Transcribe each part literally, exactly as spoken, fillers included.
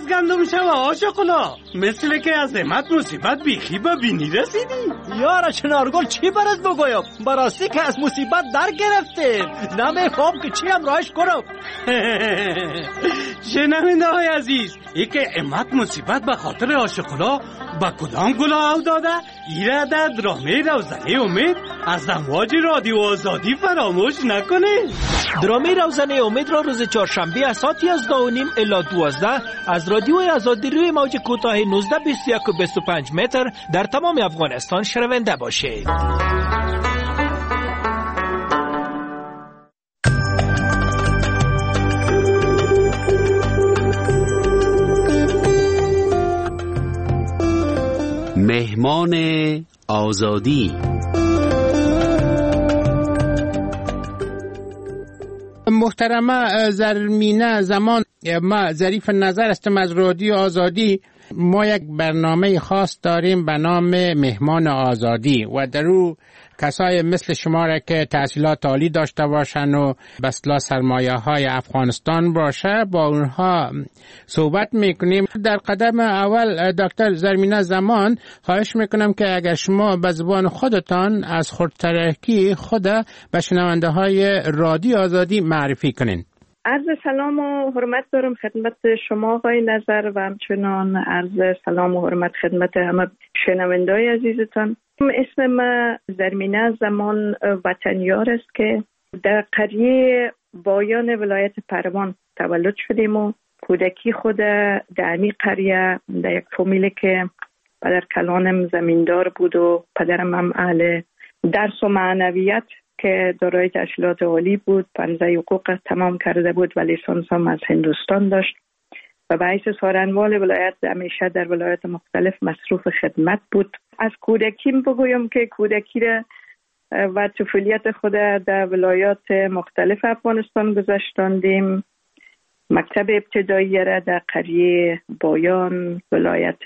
گندم شوه آشقلا، مثل که از امت مصیبت بیخی با بینی رسیدی. یارا چنارگل چی برات بگویم؟ براستی که از مصیبت در گرفتیم، نمیفهم که چی هم راهش کنم. شنونده های عزیز، ای که امت مصیبت به خاطر آشقلا با کدام گلا او داده، ایره در درامه روزنه امید از امواج رادیو آزادی فراموش نکنه. درامه روزنه امید را روز چهارشنبه از ساعت یازده و نیم الی دوازده از رادیو آزادی روی موج کوتاه نوزده بیست و یک و بیست و پنج متر در تمام افغانستان شنونده باشید. مهمان آزادی. محترمه زرمینه زمان، ما ظریف نظر هستم از رادیو آزادی. ما یک برنامه خاص داریم به نام مهمان آزادی و در او کسای مثل شما را که تحصیلات عالی داشته باشن و به اصطلاح سرمایه های افغانستان باشه با اونها صحبت میکنیم. در قدم اول دکتر زرمینه زمان خواهش میکنم که اگر شما به زبان خودتان از خودترکی خود به شنونده های رادیو آزادی معرفی کنین. عرض سلام و حرمت دارم خدمت شما آقای نظر و همچنان عرض سلام و حرمت خدمت همه شنونده‌های عزیزتان. اسم ما زرمینه زمان وطنیار است که در قریه بایان ولایت پروان تولد شدیم و کودکی خود در این قریه در یک فامیلی که پدر کلانم زمیندار بود و پدرم هم اهل درس و معنویت که دارای تحصیلات عالی بود، پانزده حقوق تمام کرده بود و لیسانس هم از هندوستان داشت و به حیث سارنوال ولایت همیشه در ولایت مختلف مصروف خدمت بود. از کودکیم بگویم که کودکی را و طفولیت خود در ولایات مختلف افغانستان گذشتاندیم. مکتب ابتدایی را در قریه بایان، ولایت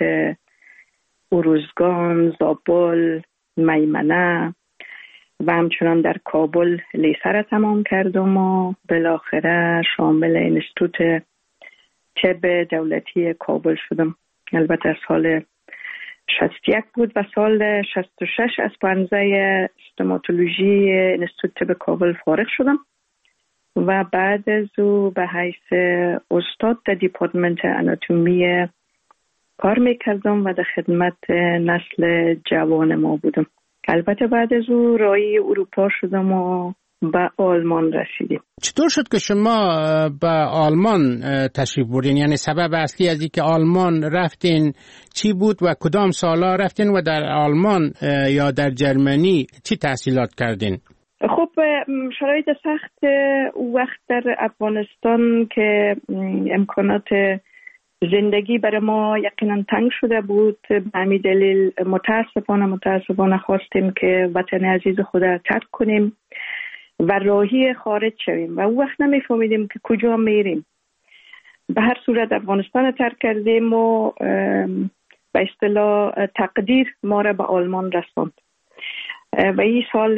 اروزگان، زابل، میمنه و همچنان در کابل لیسه را تمام کردم و بالاخره شامل انستیتوت طب دولتی کابل شدم. البته سال شصت و یک بود و سال شصت و شش از پانزده استوماتولوژی انستیتوت طب کابل فارغ شدم و بعد از او به حیث استاد در دیپارتمنت آناتومی کار میکردم و در خدمت نسل جوان ما بودم. البته بعد از او راهی اروپا شدم و به آلمان رسیدیم. چطور شد که شما به آلمان تشریف بردین؟ یعنی سبب اصلی از اینکه آلمان رفتین چی بود و کدام سالا رفتین و در آلمان یا در جرمنی چی تحصیلات کردین؟ خب شرایط سخت وقت در افغانستان که امکانات زندگی برای ما یقینا تنگ شده بود، به همین دلیل متاسفانه متاسفانه خواستیم که وطن عزیز خود را ترک کنیم و راهی خارج شویم و او وقت نمیفهمیدیم که کجا میریم. به هر صورت افغانستان ترک کردیم و به اصطلاح تقدیر ما را به آلمان رساند و این سال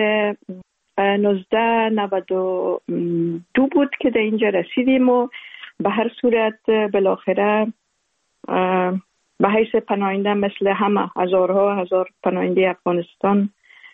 نوزده نود و دو بود که در اینجا رسیدیم و به هر صورت بالاخره به حیث پناهنده مثل همه هزارها هزار پناهنده افغانستان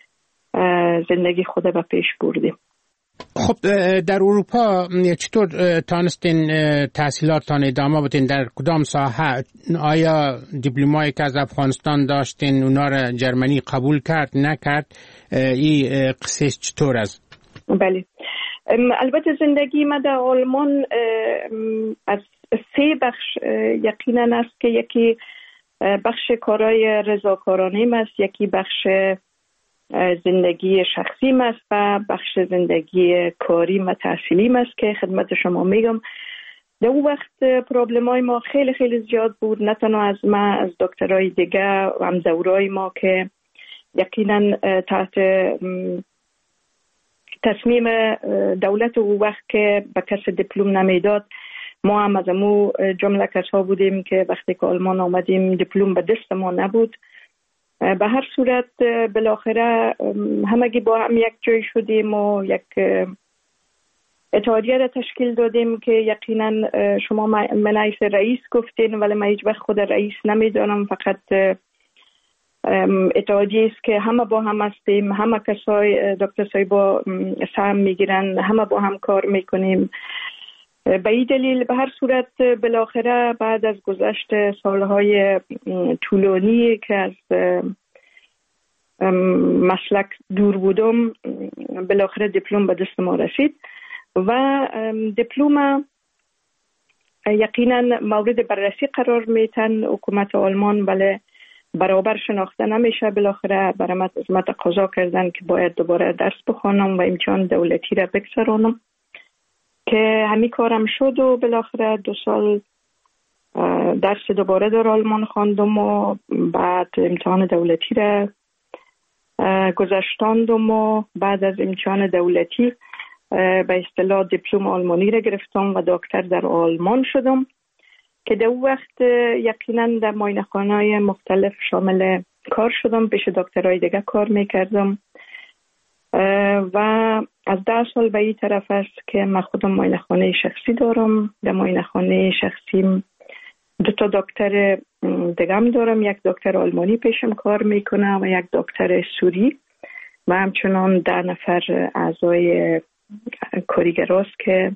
زندگی خود به پیش بردیم. خب در اروپا چطور تانستین تحصیلاتتان ادامه بدین؟ در کدام ساحه؟ آیا دیپلمایی که از افغانستان داشتین اونا را جرمنی قبول کرد نکرد؟ این قصه چطور است؟ بله، البته زندگی ما در آلمان از سه بخش یقینا است که یکی بخش کارهای رضاکارانه است، یکی بخش زندگی شخصی است و بخش زندگی کاری و تحصیلی است که خدمت شما میگم. در اون وقت پرابلم های ما خیلی خیلی زیاد بود، نه تنها از ما، از دکترای دیگه و هم دورای ما که یقینا تحت تصمیم دولت اون وقت که به کس دیپلم نمیداد، ما هم از امو جمله کسا بودیم که وقتی که آلمان آمدیم دیپلم به دست ما نبود. به هر صورت بالاخره همگی با هم یک جای شدیم و یک اتحادیه را تشکیل دادیم که یقینا شما منعیس رئیس گفتین، ولی من هیچ وقت خود رئیس نمیدانم، فقط اتحادیه است که همه با هم هستیم، همه کسای دکتر صایبا سهم میگیرن، همه با هم کار میکنیم. به این دلیل به هر صورت بالاخره بعد از گذشت سالهای طولانی که از مسلک دور بودم، بالاخره دیپلم به دست ما رسید و دیپلم یقینا مورد بررسی قرار میتن حکومت آلمان، ولی برابر شناخته نمیشه. بالاخره برام از من تقاضا کردن که باید دوباره درس بخوانم و امتحان دولتی را بگذرانم که همین کارم شد و بالاخره دو سال درس دوباره در آلمان خواندم و بعد امتحان دولتی را گذشتاندم و بعد از امتحان دولتی به اصطلاح دیپلم آلمانی را گرفتم و دکتر در آلمان شدم که در وقت یقینا در معاینه‌خانه‌های مختلف شامل کار شدم، پیش دکترای دیگه کار میکردم و از ده سال به این طرف است که من خودم معاینه‌خانه شخصی دارم. در معاینه‌خانه شخصیم دو تا دکتر دیگم دارم، یک دکتر آلمانی پیشم کار میکنه و یک دکتر سوری و همچنان ده نفر اعضای کارگراست که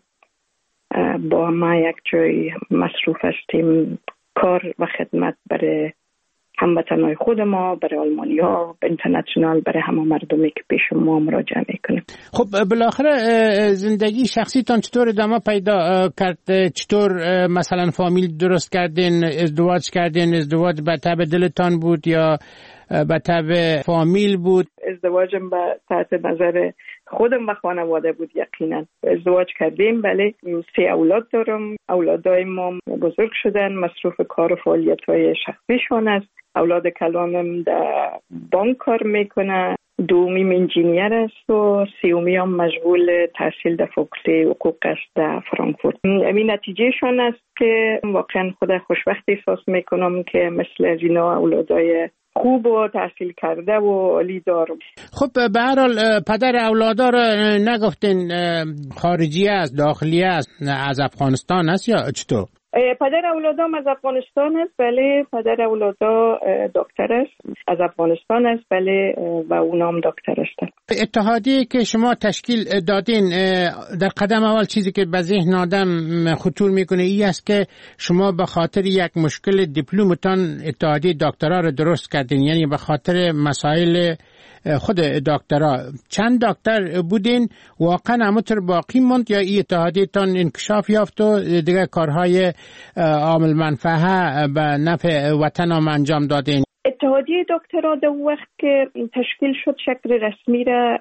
با ما یک جای مصروف هستیم کار و خدمت برای هموطنهای خود ما، برای آلمانی ها، اینترنشنال، برای همه مردمی که پیش ما مراجعه میکنیم. خب بالاخره زندگی شخصیتان چطور ادامه پیدا کرد؟ چطور مثلا فامیل درست کردین، ازدواج کردین؟ ازدواج به تبع دلتان بود یا به تبع فامیل بود؟ ازدواجم به تحت نظر خودم و خانواده بود. یقینا ازدواج کردیم، بله سه اولاد دارم. اولادای ما بزرگ شدن، مصروف کار و فعالیت‌های شخصیشون است. اولاد کلانم در بانک کار میکنه، دومیم انجینیر است و سیومی هم مشغول تحصیل در فاکولته حقوق است در فرانکفورت. این نتیجه شون است که واقعا خود خوشبخت احساس میکنم که مثل از اینا اولادای خوب و تحصیل کرده و عالی دارم. خب به هر حال پدر اولادا رو نگفتین خارجی است، داخلی است، از افغانستان است یا چطور؟ پدر اولادام از افغانستان است، بله. پدر اولادا دکتر است، از افغانستان است، بله، و اونام دکتر است. اتحادیه که شما تشکیل دادین، در قدم اول چیزی که به ذهن آدم خطور میکنه این است که شما به خاطر یک مشکل دیپلمتان اتحادیه دکترا رو درست کردین، یعنی به خاطر مسائل خود دکترا. چند دکتر بودین؟ واقعا همونطور باقی موند یا این اتحادیه تان انکشاف یافت و دیگه کارهای عامل منفعه به نفع وطن هم انجام دادین؟ اتحادیه دکترا در وقت که تشکیل شد شکل رسمی را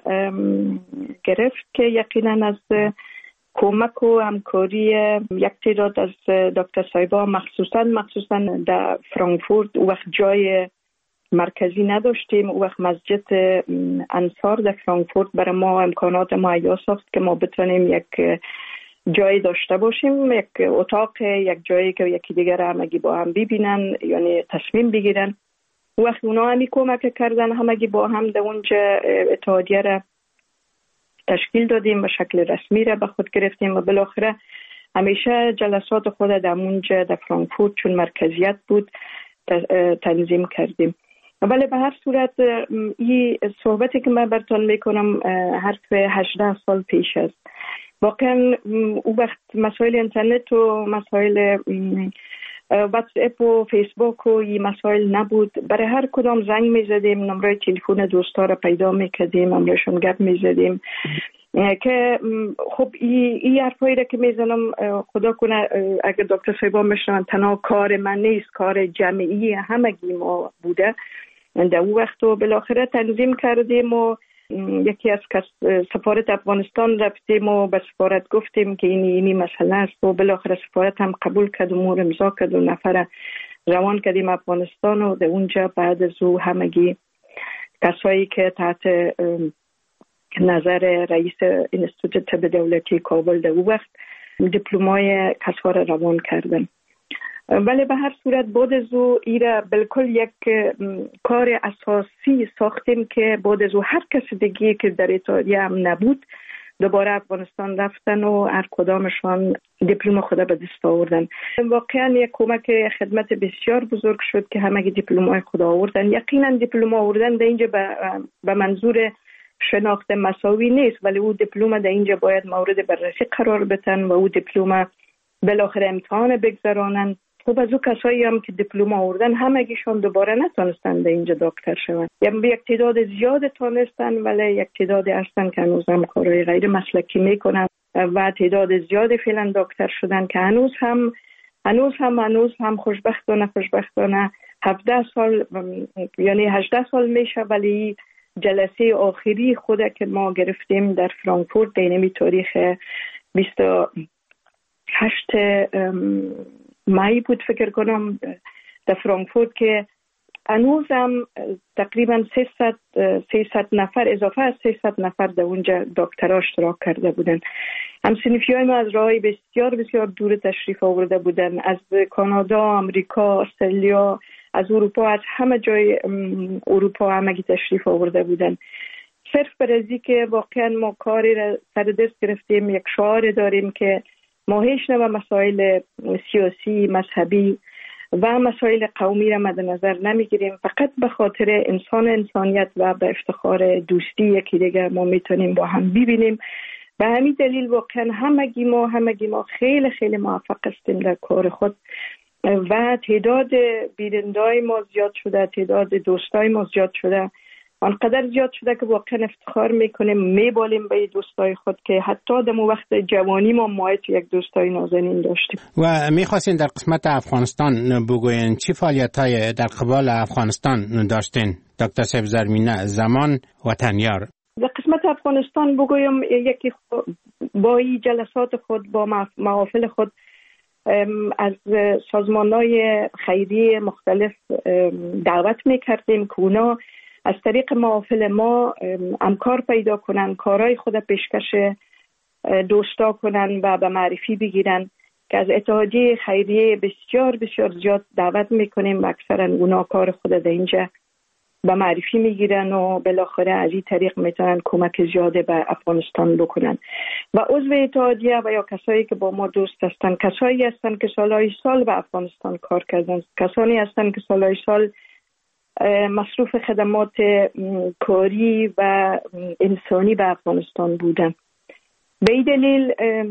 گرفت که یقینا از کمک و همکاری یک تعداد از دکتر صایبا مخصوصا مخصوصا در فرانکفورت او وقت جای مرکزی نداشتیم. او وقت مسجد انصار در فرانکفورت برای ما امکانات مهیا ساخت که ما بتونیم یک جایی داشته باشیم، یک اتاق، یک جایی که یکی دیگر همگی با هم ببینن، یعنی تصمیم بگیرن. او وقت اونا همی کمک کردن، همگی با هم در اونجا اتحادیه را تشکیل دادیم و شکل رسمی را به خود گرفتیم و بالاخره همیشه جلسات خود در اونجا در فرانکفورت چون مرکزیت بود تنظیم کردیم. ولی به هر صورت این صحبتی که من براتون میکنم حرف هجده سال پیش است. واقعا او وقت مسائل اینترنت و مسائل واتس اپ و فیسبوک و این مسائل نبود. برای هر کدام زنگ میزدیم، نمره تلفن دوستا را پیدا میکردیم، نمرهشون گپ میزدیم که خب این ای حرفایی را که میزنم خدا کنه اگر دکتر صایبا میشنن تنها کار من نیست، کار جمعی همگی ما بوده. در اون وقت و بالاخره تنظیم کردیم و یکی از سفارت افغانستان رفتیم و به سفارت گفتیم که اینی اینی مسئله است و بالاخره سفارت هم قبول کرد و مور امضا کرد و نفر روان کردیم افغانستان و در اونجا بعد از او همگی کسایی که تحت نظر رئیس انستیتوت طب دولتی کابل در اون وقت دیپلمای کسا را روان کردن. ولی به هر صورت بعد از او ایره بالکل یک کار اساسی ساختیم که بعد از او هر کس دیگه که در اتحادیه هم نبود دوباره افغانستان رفتن و هر کدامشان دیپلم خود به دست آوردن. واقعا یک کمک خدمت بسیار بزرگ شد که همه دیپلم های خود آوردن. یقینا دیپلم آوردن در اینجا به منظور شناخت مساوی نیست، ولی او دیپلم در اینجا باید مورد بررسی قرار بدن و او دیپلم بالاخره امتحان بگذرانن. خب از او کسایی هم که دیپلم آوردن همگیشون دوباره نتونستن در اینجا دکتر شون. یعنی یک تعداد زیاد تونستن، ولی یک تعداد هستن که هنوز هم کارهای غیر مسلکی میکنن و تعداد زیاد فعلا دکتر شدن که هنوز هم هنوز هم هنوز هم خوشبختانه خوشبختانه هفده سال یعنی هجده سال میشه، ولی جلسه آخری خود که ما گرفتیم در فرانکفورت در اینمی تاریخ بیست و هشت مای بود فکر کنم در فرانکفورت، که هنوزم تقریبا سیصد نفر اضافه از سیصد نفر در اونجا دکترا اشتراک کرده بودن. همسنفی های ما از راهی بسیار بسیار دور تشریف آورده بودن، از کانادا، آمریکا، استرالیا، از اروپا، از همه جای اروپا همگی تشریف آورده بودن. صرف برای که واقعا ما کاری را سر دست گرفتیم، یک شعار داریم که ما هیچ نوع مسائل سیاسی، مذهبی و مسائل قومی را مد نظر نمیگیریم، فقط به خاطر انسان انسانیت و به افتخار دوستی یکی دیگر ما میتونیم با هم ببینیم. به همین دلیل واقعا همگی ما همگی ما خیلی خیلی موفق هستیم در کار خود و تعداد بینندای ما زیاد شده، تعداد دوستای ما زیاد شده، آنقدر زیاد شده که واقعا افتخار میکنیم، میبالیم به دوستای خود که حتی در وقت جوانی ما مایت یک دوستای نازنین داشتیم. و میخواستین در قسمت افغانستان بگوین چی فعالیت های در قبال افغانستان داشتین دکتر صاحب زرمینه زمان وطنیار؟ در قسمت افغانستان بگویم یکی با این جلسات خود با محافل خود از سازمان‌های خیریه مختلف دعوت میکردیم که اونا از طریق محافل ما امکار پیدا کنن، کارهای خود پیشکش دوستا کنن و به معرفی بگیرن، که از اتحادیه خیریه بسیار بسیار زیاد دعوت میکنیم و اکثرا اونا کار خود در اینجا به معرفی میگیرن و بالاخره از این طریق میتونن کمک زیاده به افغانستان بکنن. و عضو اتحادیه و یا کسایی که با ما دوست هستن، کسایی هستن که سالهای سال به افغانستان کار کردن، کسانی هستن که سالهای سال مصروف خدمات کاری و انسانی به افغانستان بودن. به این دلیل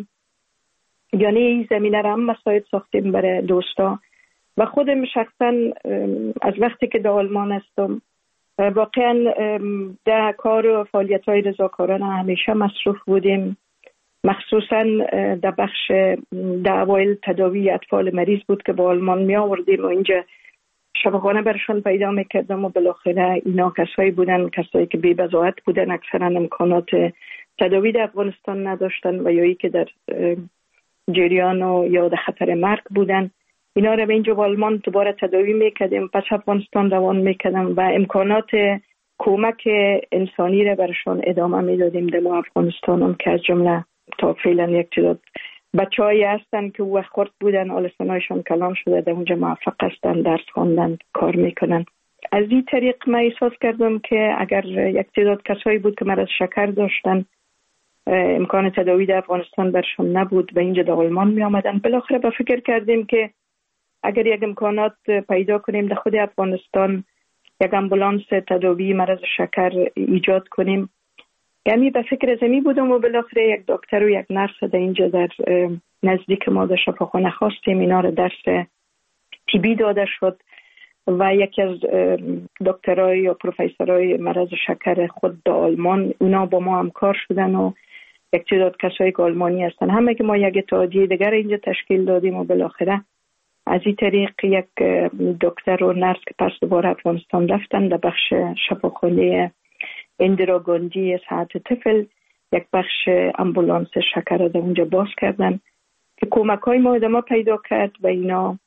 یعنی این زمینه را هم مساعد ساختیم برای دوستا و خودم شخصا از وقتی که در آلمان هستم واقعا در کار و فعالیت های رضاکارانه همیشه مصروف بودیم، مخصوصا در بخش در اوایل تداوی اطفال مریض بود که با آلمان می آوردیم و اینجا شفاخانه برشان پیدا میکردم و بالاخره اینا کسایی بودن کسایی که بی بضاعت بودن، اکثرا امکانات تداوی در افغانستان نداشتن و یا ای که در جریان و یا در خطر مرگ بودن. اینا رو به اینجا با آلمان دوباره تداوی میکردیم، پس افغانستان روان میکردم و امکانات کمک انسانی رو برشان ادامه میدادیم در افغانستان هم که از جمله تا فعلا یک تعداد بچه‌هایی هستن که وقت خورد بودن، آلسانایشان کلان شده، در اونجا موفق هستن، درس خواندن، کار میکنن. از این طریق من احساس کردم که اگر یک تعداد کسایی بود که مرض شکر داشتن، امکان تداوی در افغانستان برشون نبود و اینجا در آلمان می آمدن، بالاخره به فکر کردیم که اگر یک امکانات پیدا کنیم در خود افغانستان، یک امبولانس تداوی مرض شکر ایجاد کنیم. یعنی به فکر زمین بودم و بالاخره یک دکتر و یک نرس در اینجا در نزدیک ما در شفاخانه خواستیم، اینا رو درس طبی داده شد و یکی از دکترای یا پروفسورای مرض شکر خود در آلمان اونا با ما همکار شدن و یک تعداد کسایی که آلمانی هستن، همه که ما یک اتحادیه دیگر اینجا تشکیل دادیم و بالاخره از این طریق یک دکتر و نرس که پس دوباره افغانستان رفتن در بخش شفاخانه اندرا گاندی صحت طفل یک بخش امبولانس شکر را در اونجا باز کردن که کمک های ما ادامه پیدا کرد و اینا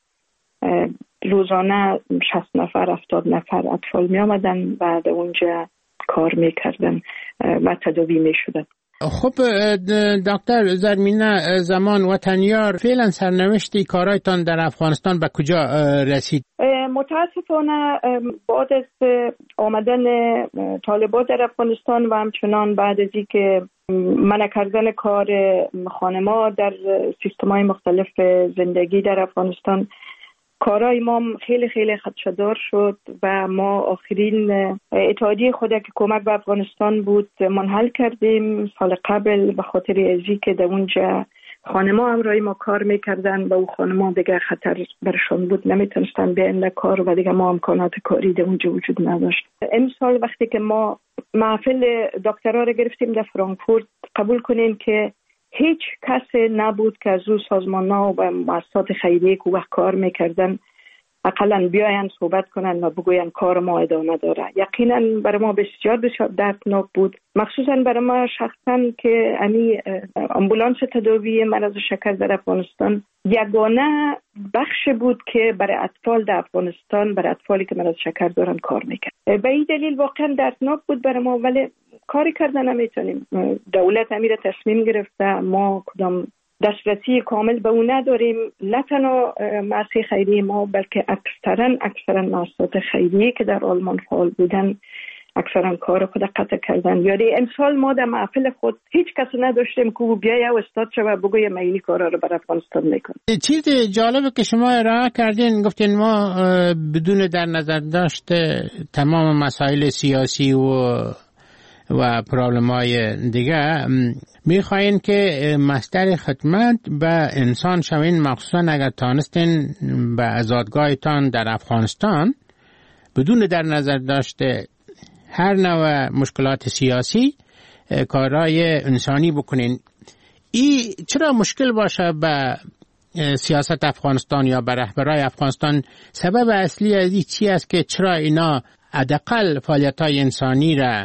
روزانه شصت نفر هفتاد نفر اطفال می آمدن و در اونجا کار می کردن و تداوی می شدن. خب دکتر زرمینه زمان وطنیار، فعلا سرنوشتی کارایتان در افغانستان به کجا رسید؟ متاسفانه بعد از آمدن طالبان در افغانستان و همچنان بعد از اینکه منع کردن کار خانما در سیستم‌های مختلف زندگی در افغانستان. کارهای ما خیلی خیلی خدشه‌دار شد و ما آخرین اتحادیه خود که کمک به افغانستان بود منحل کردیم سال قبل، به خاطر ازی که در اونجا خانما همراهی ما کار میکردن و او خانما دیگه خطر برشان بود، نمیتونستن بیان کار و دیگه ما امکانات کاری در اونجا وجود نداشت. امسال وقتی که ما محفل دکترا را گرفتیم در فرانکفورت، قبول کنین که هیچ کس نبود که از او سازمان‌ها و مؤسسات خیریه که وقت کار میکردن اقلا بیاین صحبت کنن و بگوین کار ما ادامه داره. یقینا برای ما بسیار بسیار دردناک بود، مخصوصا برای ما شخصا که امی آمبولانس تداوی مرض شکر در افغانستان یگانه بخش بود که برای اطفال در افغانستان، برای اطفالی که مرض شکر دارن کار میکرد. به این دلیل واقعا دردناک بود برای ما، ولی کاری کردن نمیتونیم. دولت امیر تصمیم گرفته، ما کدام دسترسی کامل به اون نداریم، نه تنها مؤسسه خیریه ما بلکه اکثرا اکثرا مؤسسات خیریه که در آلمان فعال بودن اکثرا کار خود قطع کردن. یعنی امسال ما در محفل خود هیچ کس نداشتیم که بیایه و استاد شوه بگویه من این کارا رو برای افغانستان میکنم. چیز جالبه که شما ارائه کردین، گفتین ما بدون در نظر داشته تمام مسائل سیاسی و و پرابلم های دیگه میخواین که مصدر خدمت به انسان شوین، مخصوصا اگر تانستین به آزادگاهتان در افغانستان بدون در نظر داشته هر نوع مشکلات سیاسی کارهای انسانی بکنین. این چرا مشکل باشه به سیاست افغانستان یا به رهبرای افغانستان؟ سبب اصلی از این چی است که چرا اینا حداقل فعالیت‌های انسانی را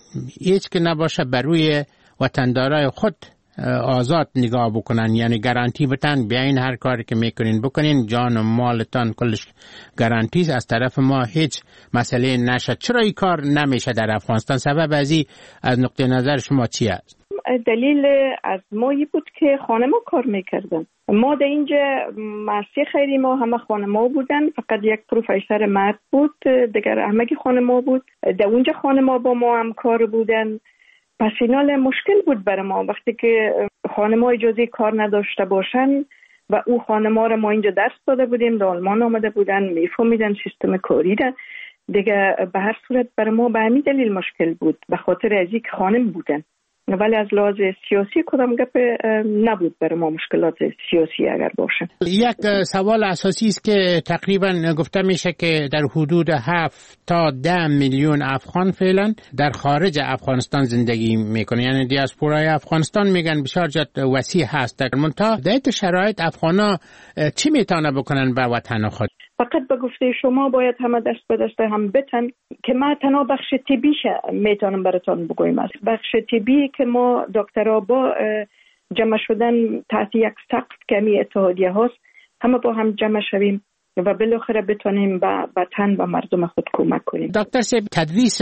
هیچ که نباشه بر روی وطندارای خود آزاد نگاه بکنن، یعنی گارانتی بتن بیاین هر کاری که میکنین بکنین، جان و مالتان کلش گارانتی است، از طرف ما هیچ مسئله نشد. چرا این کار نمیشه در افغانستان؟ سبب از این از نقطه نظر شما چی است؟ دلیل از مایی بود که خانما کار میکردن. ما در اینجا مؤسسه خیری ما همه خانما بودن، فقط یک پروفسور مرد بود، دیگر همگی خانما بود. در اونجا خانما با ما هم کار بودن. پس اینال مشکل بود برای ما وقتی که خانما اجازه کار نداشته باشن و او خانما را ما اینجا درس داده بودیم، در آلمان آمده بودن، میفهمیدن سیستم کاری را. دیگه به هر صورت برای ما به همین دلیل مشکل بود، به خاطر از اینکه خانم بودن. ولی از لحاظ سیاسی کدام گپ نبود برای ما مشکلات سیاسی اگر باشه. یک سوال اساسی است که تقریبا گفته میشه که در حدود هفت تا ده میلیون افغان فعلا در خارج افغانستان زندگی میکنه، یعنی دیاسپورای افغانستان میگن بسیار جد وسیع هست. در منتها در شرایط افغانا چی میتونه بکنن به وطن خود؟ فقط به گفته شما باید همه دست به دست هم بتن که ما تنها بخش طبیش میتونم براتون بگویم. است بخش طبی که ما دکترها با جمع شدن تحت یک سقف کمی اتحادیه هاست، همه با هم جمع شویم و بالاخره بتونیم به وطن و مردم خود کمک کنیم. دکتر صاحب، تدریس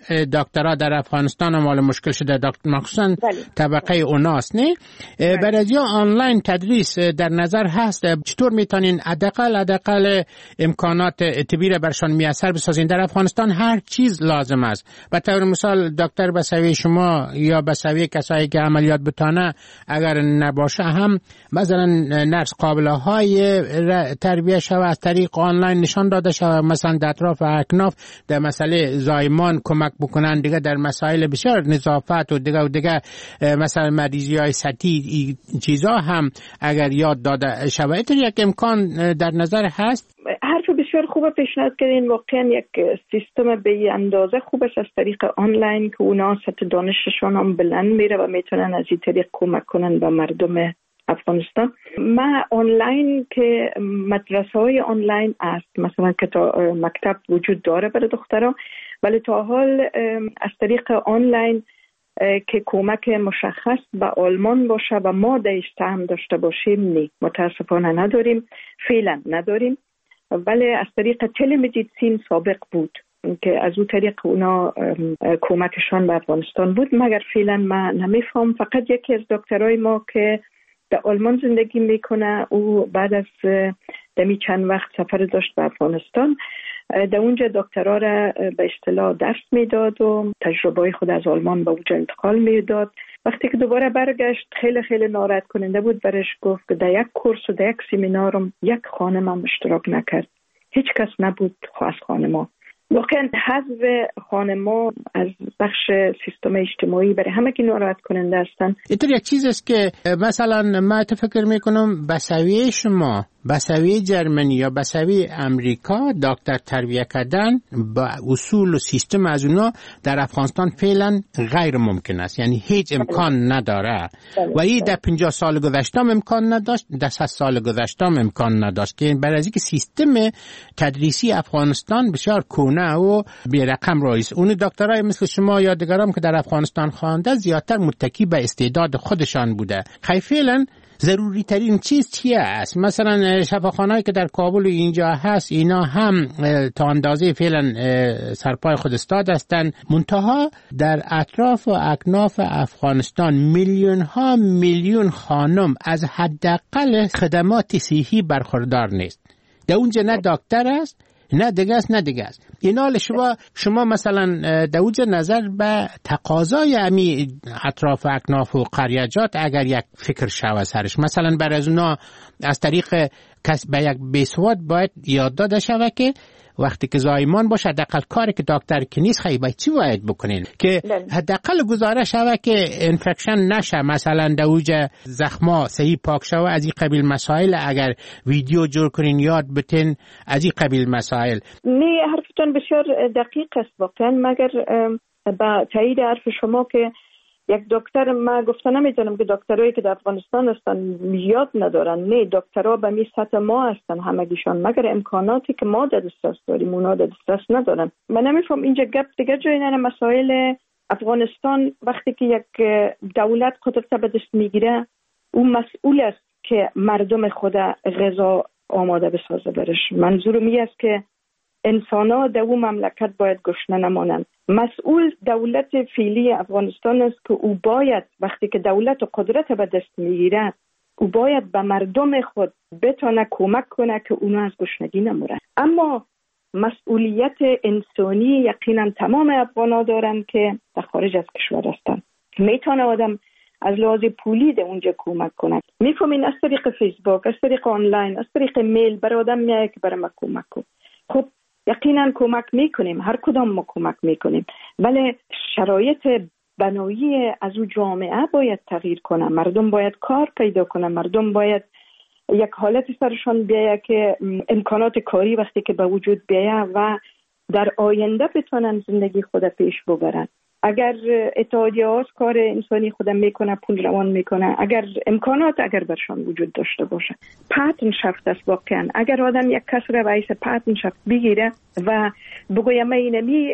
دکترا در افغانستان مال مشکل شده، مخصوصا طبقه اوناست نه؟ برای آنلاین تدریس در نظر هست، چطور میتونین حداقل حداقل امکانات طبی را برشان میسر بسازین؟ در افغانستان هر چیز لازم است. به طور مثال دکتر به سوی شما یا به سوی کسایی که عملیات بتانه اگر نباشه هم مثلا نرس قابله های تربیه شود طریق آنلاین نشان داده شود، مثلا در اطراف اکناف در مسئله زایمان کمک بکنن، دیگه در مسائل بسیار نظافت و دیگه و دیگه مثلا مریضی های سطحی چیزا هم اگر یاد داده شود. اینطور یک امکان در نظر هست؟ حرف بسیار خوب پیشنهاد کردین. واقعا یک سیستم به اندازه خوب است از طریق آنلاین که اونا سطح دانششون هم بلند میره و میتونن از این طریق کمک کنن به مردم افغانستان. ما آنلاین که مدرسه های آنلاین است، مثلا که تا مکتب وجود داره برای دختران، ولی تا حال از طریق آنلاین که کمک مشخص به آلمان باشه و ما دایش هم داشته باشیم نه، متاسفانه نداریم، فعلا نداریم. ولی از طریق تلمدیسین سابق بود که از اون طریق اونا کمکشان به افغانستان بود، مگر فعلا ما نمیفهم. فقط یکی از دکترای ما که در آلمان زندگی میکنه، او بعد از دمی چند وقت سفر داشت به افغانستان، در اونجا دکترها را به اصطلاح درس میداد و تجربه خود از آلمان به اونجا انتقال میداد وقتی که دوباره برگشت خیلی خیلی ناراحت کننده بود. برش گفت که در یک کورس و در یک سمینارم یک خانم هم اشتراک نکرد، هیچ کس نبود از خانما. واقعا حذف خانما از بخش سیستم اجتماعی برای همه که ناراحت کننده هستن. اینطور یک چیز است که مثلا من فکر میکنم به سویه شما، به سویه جرمنی یا به سویه امریکا دکتر تربیه کردن با اصول و سیستم از اونا در افغانستان فعلا غیر ممکن است، یعنی هیچ امکان نداره و این در پنجاه سال گذشته امکان نداشت، در صد سال گذشته امکان نداشت که برای اینکه سیستم تدریسی افغانستان بسیار کهنه و بی رقم رایس. اون دکترای مثل شما یا دیگران که در افغانستان خوانده زیادتر متکی به استعداد خودشان بوده. خیلی فعلا ضروری ترین چیز چیه است؟ مثلا شفاخانه‌ای که در کابل و اینجا هست اینا هم تا اندازه فعلا سرپای خود استاد هستند، منتها در اطراف و اکناف افغانستان میلیون ها میلیون خانم از حداقل خدمات صحی برخوردار نیست. در اونجا نه دکتر است، نه دیگه است نه دیگه است. اینا شما شما مثلا در اونجا نظر به تقاضای امی اطراف اکناف و قریجات اگر یک فکر شوه سرش، مثلا بر از اونا از طریق کس به یک بیسواد باید یاد داده شوه که وقتی که زایمان باشه حداقل کاری که دکتر که نیست خیلی باید چی باید بکنین که حداقل گزارش شوه که انفکشن نشه، مثلا در اوجه زخما صحیح پاک شوه. از این قبیل مسائل اگر ویدیو جور کنین یاد بتین، از این قبیل مسائل. نه، حرفتون بسیار دقیق است واقعا، مگر با تایید حرف شما که یک دکتر، ما گفته نمیتونم که دکترایی که در افغانستان هستن یاد ندارن، نه، دکترها به می سطح ما هستن همگیشان، مگر امکاناتی که ما در دسترس داریم اونا در دسترس ندارن. من نمیفهم اینجا گپ دیگه جای نه. مسائل افغانستان وقتی که یک دولت قدرت به دست میگیره، اون مسئول است که مردم خود غذا آماده بسازه برش. منظور می است که انسان‌ها در اون مملکت باید گشنه نمانند. مسئول دولت فعلی افغانستان است که او باید وقتی که دولت و قدرت به دست میگیرد، او باید به مردم خود بتونه کمک کنه که اونا از گشنگی نمورن. اما مسئولیت انسانی یقینا تمام افغان‌ها دارن که در خارج از کشور هستن. میتونه آدم از لحاظ پولی در اونجا کمک کنه. میفهمین از طریق فیسبوک، از طریق آنلاین، از طریق میل برای آدم میگه که برای ما کمک کن. خب یقینا کمک میکنیم، هر کدام ما کمک میکنیم، ولی شرایط بنایی از او جامعه باید تغییر کنه. مردم باید کار پیدا کنه، مردم باید یک حالت سرشان بیایه که امکانات کاری وقتی که به وجود بیایه و در آینده بتونن زندگی خود پیش ببرن. اگر اتحادیه ها کار انسانی خود میکنه، پول روان میکنه، اگر امکانات اگر برشان وجود داشته باشه، پارتنرشافت است واقعا. اگر آدم یک کس را رئیس پارتنرشافت بگیره و بگویم من اینمی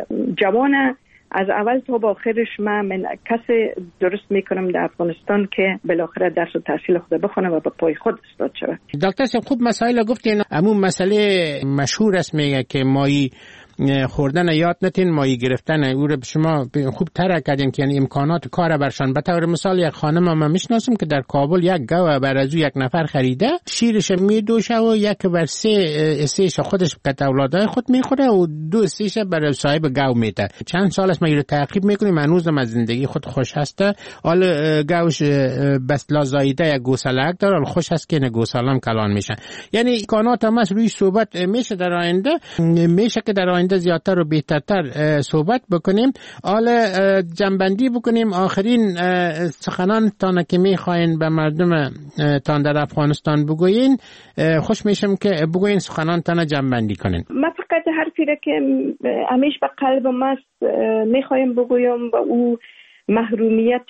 جوانه از اول تا با آخرش من, من کسی درست میکنم در افغانستان که بالاخره درس و تحصیل خود بخونه و به پای خود استاد شود. دکتر صاحب خوب مسائل گفتین. همون مسئله مشهور است میگه که مایی خوردن یاد نتین، مایی گرفتن او رو شما خوب ترک کردین که یعنی امکانات کار برشان. به طور مثال یک خانم هم میشناسم که در کابل یک گاو بر از یک نفر خریده، شیرش میدوشه و یک بر سه سهش خودش که اولادای خود میخوره و دو سهش برای صاحب گاو میده. چند سال است ما اینو تعقیب میکنیم، هنوزم از زندگی خود خوش هسته. حال گاوش بس لازایده یک گوساله داره، حال خوش هست که نه گوسالم کلان میشه. یعنی امکانات هم روی صحبت میشه در آینده، میشه که در آینده زیادتر و بهترتر صحبت بکنیم. حالا جنبندی بکنیم. آخرین سخنان تان که میخواین به مردم تان در افغانستان بگوین، خوش میشم که بگوین سخنان تان جنبندی کنین. من فقط حرفی را که همیشه به قلب ما میخوایم بگویم و او محرومیت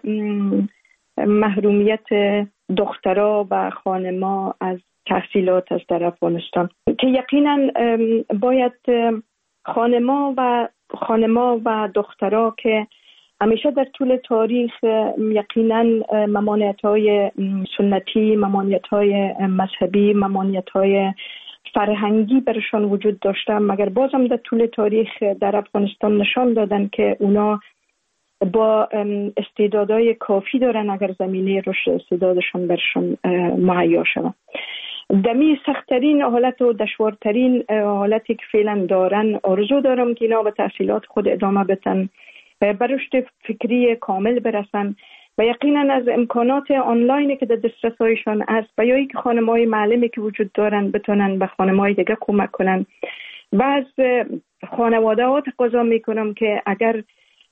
محرومیت دخترها و خانما از تحصیلات است در افغانستان، که یقینا باید خانما و خانما و دخترها که همیشه در طول تاریخ یقینا ممانعت‌های سنتی، ممانعت‌های مذهبی، ممانعت‌های فرهنگی برشان وجود داشته، مگر بازم در طول تاریخ در افغانستان نشان دادن که اونا با استعدادهای کافی دارن اگر زمینه رشد استعدادشان برشان مهیا شود. دمی سخت‌ترین حالت و دشوارترین حالتی که فعلا دارن، آرزو دارم که اینا به تحصیلات خود ادامه بدن به رشد فکری کامل برسن و یقینا از امکانات آنلاینی که در دسترسایشان است و یا اینکه خانم‌های معلمی که وجود دارن بتونن به خانم‌های دیگه کمک کنن. و از خانواده‌ها تقاضا میکنم که اگر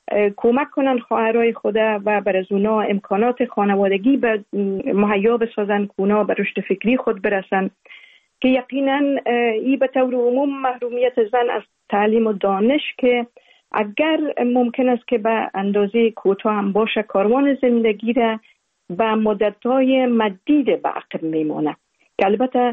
کمک کنن خواهرای خود و بر از اونا امکانات خانوادگی به مهیا بسازن که اونا به رشد فکری خود برسن، که یقینا ای به طور عموم محرومیت زن از تعلیم و دانش که اگر ممکن است که به اندازه کوتاه هم باشه کاروان زندگی را به مدت‌های مدید به عقب میمونه، که البته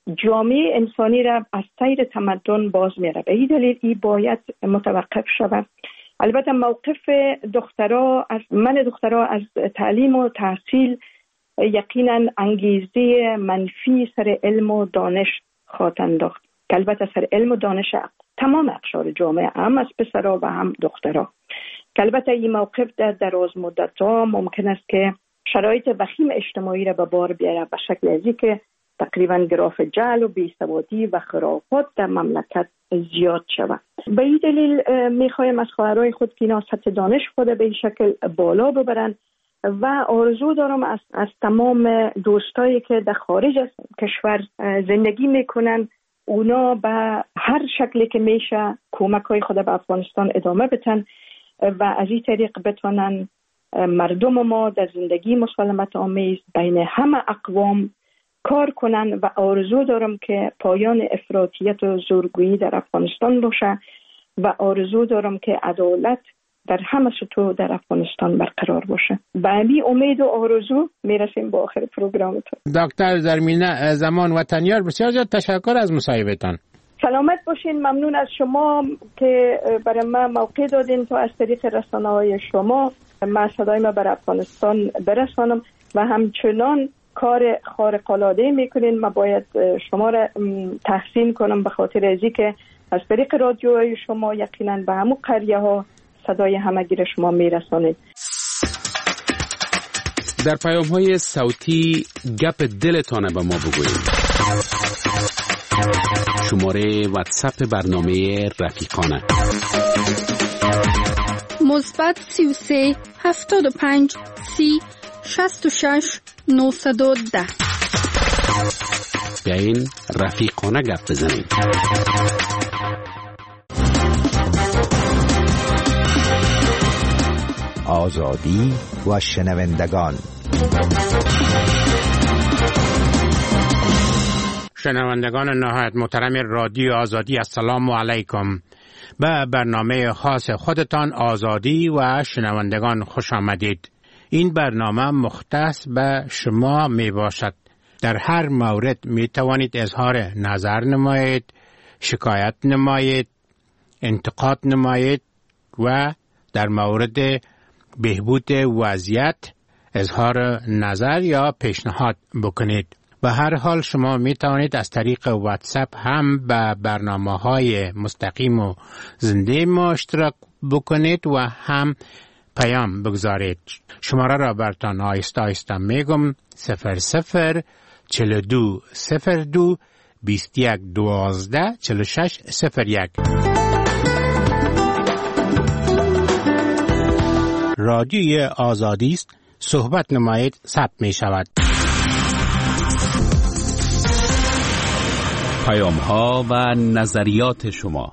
جامعه انسانی را از سیر تمدن باز میره. به این دلیل ای باید متوقف شود. البته موقف دخترها از من دخترها از تعلیم و تحصیل یقینا انگیزه منفی سر علم و دانش خواهد انداخت، که البته سر علم و دانش تمام اقشار جامعه، هم از پسرها و هم دخترها، که البته این موقف در دراز مدت ها ممکن است که شرایط وخیم اجتماعی را به بار بیاره به شکل ازی که تقریبا گراف جهل و بی‌سوادی و خرافات در مملکت زیاد شود. به این دلیل میخوایم از خواهرای خود که اینا سطح دانش خود به این شکل بالا ببرن و آرزو دارم از, از تمام دوستایی که در خارج از کشور زندگی میکنن اونا به هر شکلی که میشه کمک های خود به افغانستان ادامه بدن و از این طریق بتونن مردم ما در زندگی مسالمت آمیز بین همه اقوام کار کنن و آرزو دارم که پایان افراطیت و زورگویی در افغانستان باشه و آرزو دارم که عدالت در همه سطوح در افغانستان برقرار باشه. به همین امید و آرزو میرسیم با آخر پروگرامتون. دکتر زرمینه زمان وطنیار، بسیار زیاد تشکر از مصاحبهتان. سلامت باشین. ممنون از شما که برای ما موقع دادین تا از طریق رسانه‌های شما من صدای ما بر افغانستان برسانم و همچنان کار خارق‌العاده میکنین. من باید شما را تحسین کنم به خاطر ازی که از طریق رادیوهای شما یقینا به همون قریه ها صدای همگی را شما میرسانید. در پیام های صوتی گپ دلتانه به ما بگویید. شماره واتساپ برنامه رفیقانه مثبت سی و سه هفتاد و پنج سی شصت و شش نهصد و ده. بیاین رفیقانه گپ بزنیم. آزادی و شنوندگان. شنوندگان نهایت محترم رادیو آزادی، السلام علیکم. به برنامه خاص خودتان آزادی و شنوندگان خوش آمدید. این برنامه مختص به شما می باشد. در هر مورد می توانید اظهار نظر نمایید، شکایت نمایید، انتقاد نمایید و در مورد بهبود وضعیت اظهار نظر یا پیشنهاد بکنید. به هر حال شما می توانید از طریق واتساپ هم به برنامه‌های مستقیم و زنده ما اشتراک بکنید و هم پیام بگذارید. شماره را برتان آیسته آیسته میگم: صفر صفر چهل و دو صفر دو بیست و یک دوازده چهل و شش صفر یک. رادیوی آزادی است. صحبت نمایید، ثبت می شود. پیام ها و نظریات شما.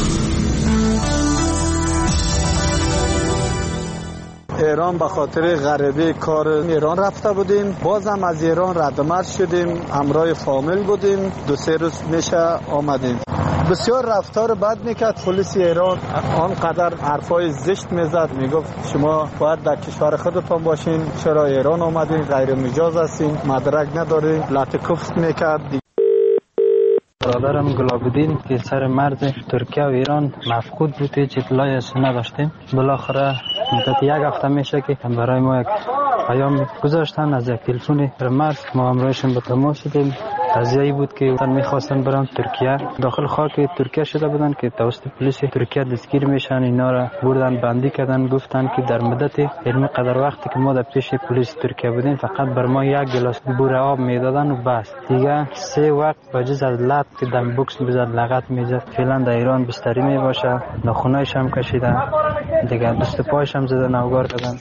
ایران به خاطر غریبه کار ایران رفته بودیم، بازم از ایران ردمرد شدیم، همراه فامیل بودیم، دو سه روز میشه آمدیم. بسیار رفتار بد میکرد پلیس ایران، آنقدر حرفای زشت میزد، میگفت شما باید در کشور خودتان باشین، چرا ایران آمدین، غیر مجاز هستین، مدرک ندارین، لطکفت میکرد. برادرم گلابدین که سر مرز ترکیه و ایران مفقود بود، هیچ اطلاعی از نداشتیم. بالاخره مدت یک هفته میشه که برای ما یک پیام گذاشتن از یک تلفن مرز، ما همراهشون به تماس شدیم. قضیه‌ای بود که می‌خواستن برن ترکیه، داخل خاک ترکیه شده بودن که توسط پلیس ترکیه دستگیر میشن. اینا را بردن بندی کردن، گفتن که در مدت علمی قدر وقتی که ما در پیش پلیس ترکیه بودیم فقط بر ما یک گلاس بوره آب میدادن و بس. دیگه سه وقت بجز از لط که دم بوکس بزد لغت میزد. فعلا در ایران بستری میباشه، ناخونایش هم کشیدن، دیگه دست پایش هم زدن اوگار کردن.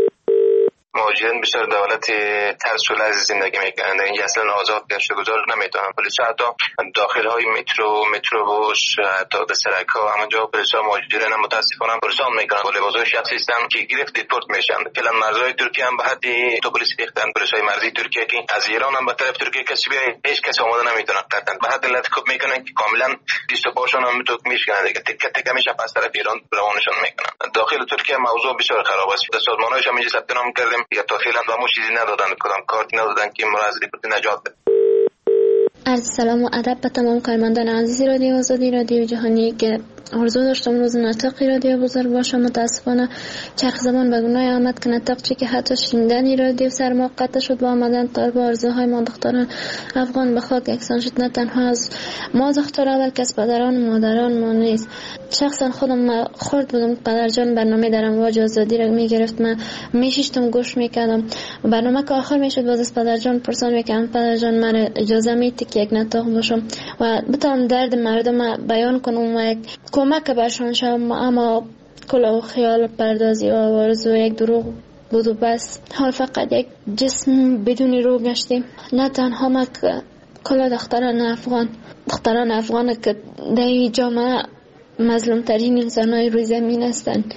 مهاجرین بسیار دولت ترس و لرز زندگی میکنند. این اصلا آزاد گشت گذار نمیتونن. پلیس حتی داخل های مترو، متروبوس، حتی به سرک ها همونجا پلیس ها مهاجرین هم متاسفانه پرسان میکنن. با لباسای شخصی هستن که گرفت دیپورت میشن. فعلا مرزهای ترکیه هم به حد تو پلیس ریختن. پلیس های مرزی ترکیه که از ایران هم به طرف ترکیه کسی بیای هیچ کس آماده نمیتونه قطعا. به حد لطکوب میکنن که کاملا دست و پاشون هم میتوک میشکنن دیگه. تکه تکه میشه پس طرف ایران روانشون میکنن. داخل ترکیه موضوع بسیار خراب است. سازمانایش هم اینجا ثبت نام کردیم یا تا فعلا و مو چیزی ندادن، کدام کارتی ندادن که ما از ریپورت نجات بده. عرض سلام و ادب به تمام کارمندان عزیز رادیو آزادی رادیو جهانی که آرزو داشتم روز نطقی رادیو بزرگ باشم. متاسفانه چرخ زمان به گناه آمد که نطق چی که حتی شنیدن رادیو سر ما قطع شد. با آمدن طالب آرزوهای ما دختران افغان به خاک یکسان شد. نه تنها از ما دختر اول که از پدران و مادران ما نیست. شخصا خودم خورد بودم پدرجان برنامه در امواج آزادی را میگرفت. من میشیشتم گوش میکردم. برنامه که آخر میشد باز از پدرجان پرسان میکردم پدرجان من اجازه میدی که یک نطق باشم و بتونم درد مردم بیان کنم و یک کمک برشان شدم. اما کلا خیال پردازی و آرزو یک دروغ بود و بس. حال فقط یک جسم بدون روح گشتیم. نه تنها ما کلا دختران افغان دختران افغان که در این جامعه مظلوم ترین انسان های روی زمین هستند.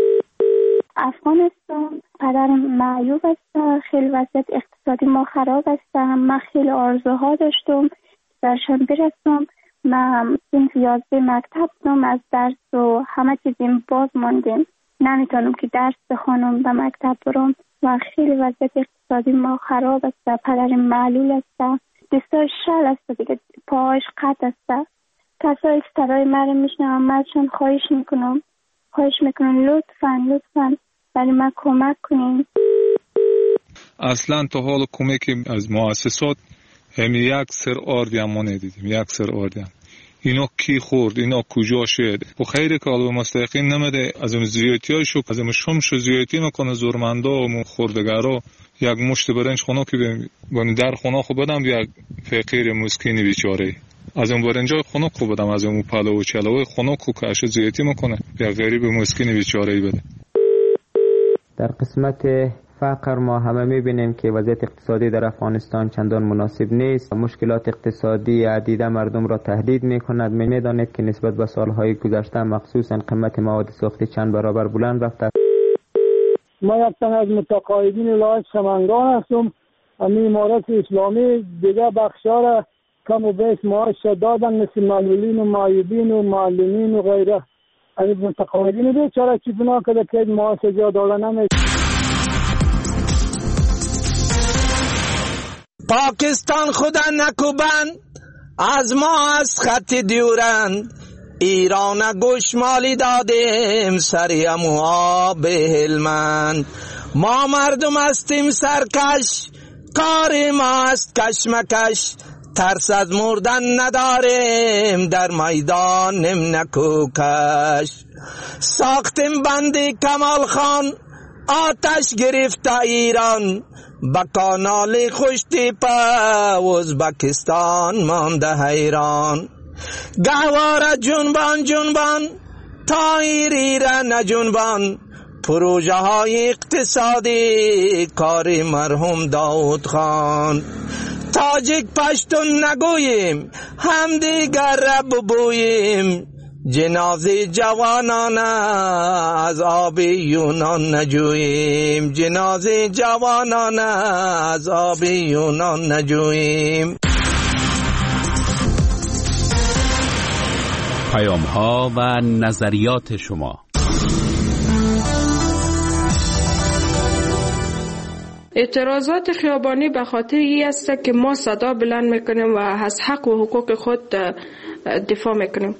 افغانستان پدر معیوب است. خیلی وضعیت اقتصادی ما خراب است. من خیلی آرزوها داشتم درشان برسم. من این یازده مکتب بودم، از درس و همه چیزیم باز ماندیم. نمیتونم که درس بخونم به مکتب برم و خیلی وضعیت اقتصادی ما خراب است. پدر معلول است، دستاش شل است دیگه، پاهاش قطع است. کسایی که صدای مرا میشنوم من ازشان خواهش میکنم خواهش میکنم لطفا لطفا برای من کمک کنین. اصلا تا حال کمک از مؤسسات هم یک سر آردی هم ما ندیدیم. یک سر آردی هم اینا کی خورد، اینا کجا شد. و خیلی که حالا مستحقین نمیده از اون زیادتی های شو از اون شمش زیادتی میکنه زورمندا و خوردگارا. یک مشت برنج خونه که بیم در خونه خو بدم یک فقیر مسکینی بیچاره از اون برنجای خونه خو بدم از اون پلو و چلو خونه کو کاش زیادتی میکنه یک غریب مسکینی بیچاره بده. در قسمت فقر ما همه میبینیم که وضعیت اقتصادی در افغانستان چندان مناسب نیست. مشکلات اقتصادی عدیده مردم را تهدید میکند. میدانید که نسبت به سالهای گذشته مخصوصا قیمت مواد سوختی چند برابر بلند رفته. ما یک تن از متقاعدین ولایت سمنگان هستم. همین امارت اسلامی دیگه بخشا را کم و بیش معاش دادن، مثل معلولین و معیوبین و معلمین و غیره. از متقاعدین بیچاره چی بنا کرده که معاش جا دادن نمیشه. پاکستان خدا نکوبند از ما از خط دیورند. ایران گوشمالی دادیم سری امواب هلمند. ما مردم هستیم سرکش کار ما است کشمکش. ترس از مردن نداریم در میدان نم نکوکش. ساختیم بندی کمال خان آتش گرفت ایران. با کانال خوشتی پا ازبکستان مانده حیران. گهواره جنبان جنبان تایری را نجنبان. پروژه های اقتصادی کار مرحوم داود خان. تاجیک پشتون نگوییم هم دیگر را ببوییم. جنازه جوانان از آب یونان نجوییم. جنازه جوانان از آب یونان نجوییم. پیام ها و نظریات شما. اعتراضات خیابانی به خاطر این است که ما صدا بلند میکنیم و از حق و حقوق خود دفاع میکنیم.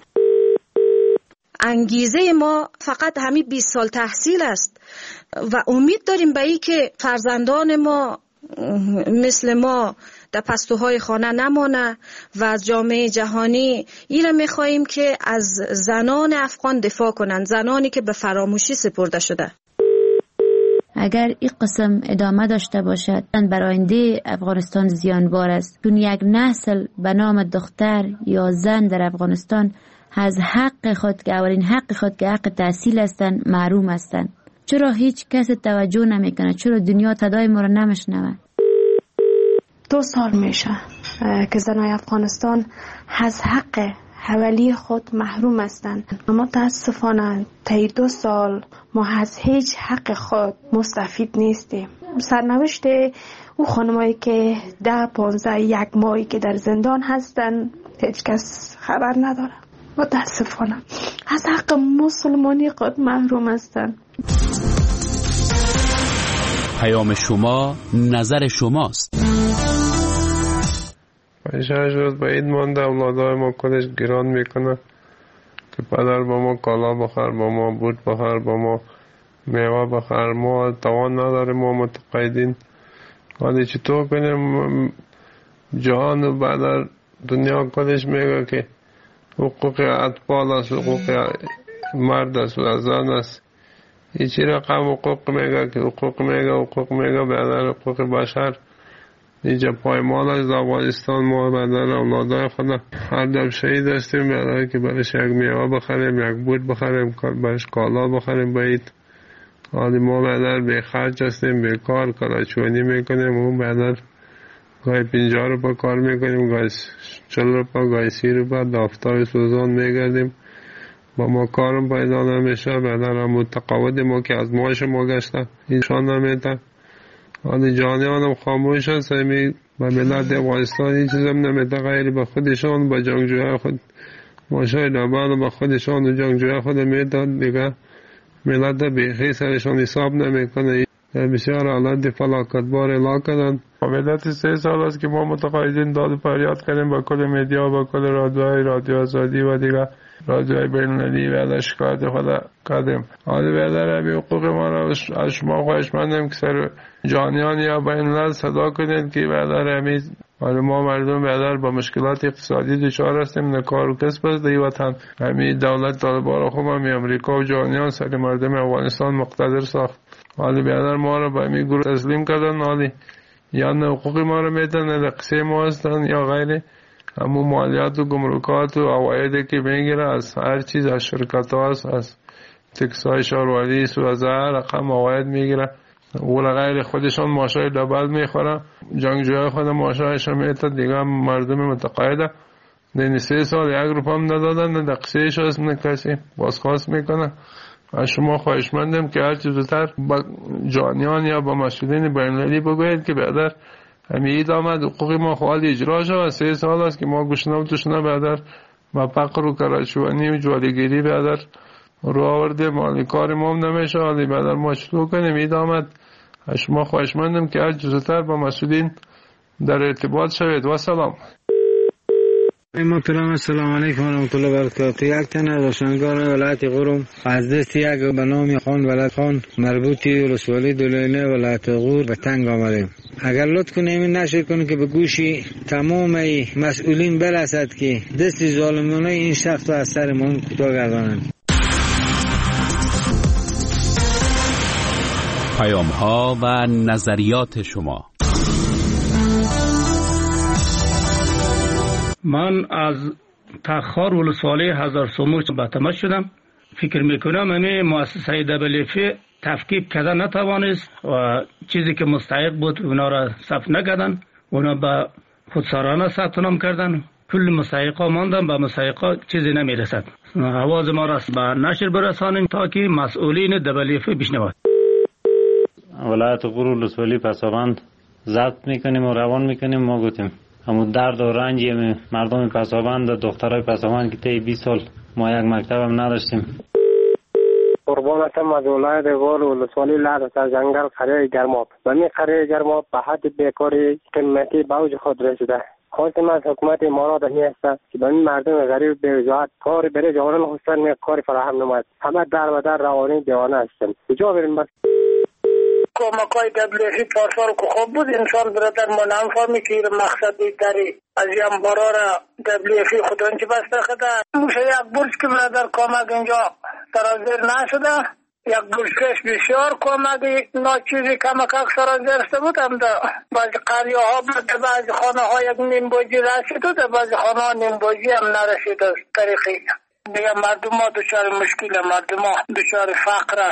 انگیزه ما فقط همین بیست سال تحصیل است و امید داریم به این که فرزندان ما مثل ما در پستوهای خانه نمانه و از جامعه جهانی ایره میخواهیم که از زنان افغان دفاع کنند، زنانی که به فراموشی سپرده شده. اگر این قسم ادامه داشته باشد بر آینده افغانستان زیانبار است، چون یک نسل به نام دختر یا زن در افغانستان از حق خود که اولین حق خود که حق تحصیل هستند محروم هستند. چرا هیچ کس توجه نمیکنه؟ چرا دنیا صدای ما را نمیشنوه؟ دو سال میشه که زنای افغانستان از حق حوالی خود محروم هستند. اما متاسفانه طی دو سال ما از هیچ حق خود مستفید نیستیم. سرنوشت او خانمایی که ده پانزده یک ماهی که در زندان هستند هیچ کس خبر نداره. متاسفانه از حق مسلمانی خود محروم هستند. پیام شما نظر شماست. پنجاه شد بعید مانده اولادای ما کلش گران میکنه که پدر با ما کالا بخر، با ما بود بخر، با ما میوه بخر. ما توان نداره، ما متقاعدین. ولی چطور کنیم؟ جهان و بعد دنیا کلش میگه که حقوق اطفال است، حقوق مرد است و زن است. هیچی رقم حقوق میگه که حقوق میگه حقوق میگه بعد حقوق بشر اینجا پایمال از افغانستان. ما بدن اولادای خدا هر دم شهید هستیم برای که برش یک میوه بخریم، یک بود بخریم، برش کالا بخریم باید. حالی ما بدن بی خرج هستیم، بی کار کلاچونی میکنیم. اون بدن گاهی پنجاه روپا کار میکنیم، گاهی چل روپا، گاهی سی روپا دافتای سوزان میگردیم. با ما کارم پیدا نمیشه. بدن هم متقاعد ما که از ماش ما گشته اینشان نمیتن. حالی جانیان هم خاموش هست. همی به ملت افغانستان هیچ چیز هم نمیده غیر به خودشان، به جنگجوی خود ماشای لبن و به خودشان و جنگجوی خود میداد. دیگه ملت بیخی سرشان حساب نمیکنه. بسیار حالت فلاکتبار اعلا کردن. ملت سه سال است که ما متقاعدین داد و فریاد کردیم با کل میدیا، با کل رادیوهای رادیو آزادی و دیگه رادیوهای بین‌المللی و از شکایت خود کردیم. حالی بیادر همی حقوق ما را از شما خواهش مندم که سر جانیان یا بین‌الملل صدا کنید که بیادر همی حالی ما مردم بیادر با مشکلات اقتصادی دچار هستیم، نه کار و کسب است در وطن. همی دولت طالبان خوب همی امریکا و جانیان سر مردم افغانستان مقتدر ساخت. حالی بیادر ما را به همی گروه تسلیم کردن. حالی یا نه حقوق ما را میدن، نه قصه ما هستن یا غیره. همون مالیات و گمرکات و عوایدی که میگیره از هر چیز، از شرکت ها هست، از تکسای شهروردی و از هر رقم عواید میگیره. و غیر خودشان ماشای دبل میخوره. جنگجوی خود ماشایش هم میتد. دیگه مردم متقاعده دین سه سال یک روپا هم ندادن، نه دقیقش هست، نه کسی بازخواست میکنه. از شما خواهش مندم که هر چیز زودتر با جانیان یا با مسئولین بین‌المللی بگوید که بیادر همی اید آمد حقوق ما خواهد اجرا شد. سه سال است که ما گشنه و تشنه بیادر ما فقر و کراچوانی و جوالیگیری بیادر رو آورده. مالی کار ما هم نمیشه. حالی بیادر ما چطور کنیم؟ اید آمد. از شما خواهش مندم که هر جزتر با مسئولین در ارتباط شوید. و سلام. محترم السلام علیکم و رحمت الله و برکاته. یک تن از روشنگار ولایت غور از دست یک به نام خان ولایت خان مربوطی ولسوالی دولینه ولایت غور به تنگ آمدیم. اگر لطف کنیم نشر کنیم که به گوشی تمام مسئولین برسد که دست ظالمانه این شخص از سرمان کوتاه گردانند. پیام ها و نظریات شما. من از تخار ولسوالی هزار سوموش به تماس شدم. فکر میکنم همه مؤسسه دبلیفی تفکیک کردن نتوانست و چیزی که مستحق بود اونا را ثبت نکردن. اونا به خودسرانه ثبت نام کردن. کل مستحقا ماندن، به مستحقا چیزی نمیرسد. آواز ما را به نشر برسانیم تا که مسئولین دبلیفی بشنوند. ولایت غور ولسوالی پسابند ضبط میکنیم و روان میکنیم. ما گفتیم همون درد و رنجی مردم پسابند، دخترای پسابند که طی بیست سال ما یک مکتب هم نداشتیم. قربانتم از ولایت غور ولسوالی لعد از جنگل قریه گرماب. و می قریه گرماب به حد بیکاری قیمتی به اوج خود رسیده. خواستم از حکومت امارات می است که به این مردم غریب بی‌وجاهت کاری برای جوانان خواستن می کاری فراهم نماید. همه در و در روانی دیوانه هستند. کجا بریم بس؟ کمکای دبلیوفی پارسال که خوب بود انسان برادر ما نمیفهمی که این مقصدی داری از این برا را دبلیوفی خودان چی بسته خدا موشه یک برج که برادر کمک اینجا سرازیر نشده یک برجکش بسیار کمکی ناچیزی کمک سرازیر شده بود هم دا بعضی قریه ها بود بعضی خانه ها یک نیم بوجی رسید و بعضی خانه ها نیم بوجی هم نرسید از طریقی دیگه مردم ها دچار مشکل مردم ها دچار فقر